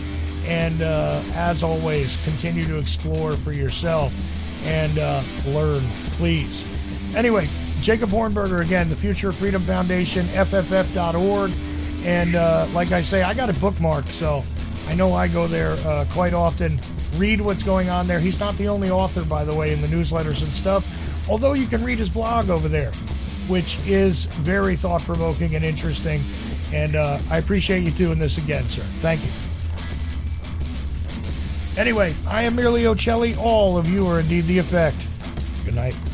And as always, continue to explore for yourself and learn, please. Anyway, Jacob Hornberger, again, the Future of Freedom Foundation, FFF.org. And like I say, I got it bookmarked, so I know I go there quite often, read what's going on there. He's not the only author, by the way, in the newsletters and stuff, although you can read his blog over there, which is very thought-provoking and interesting. And I appreciate you doing this again, sir. Thank you. Anyway, I am merely Ocelli. All of you are indeed the effect. Good night.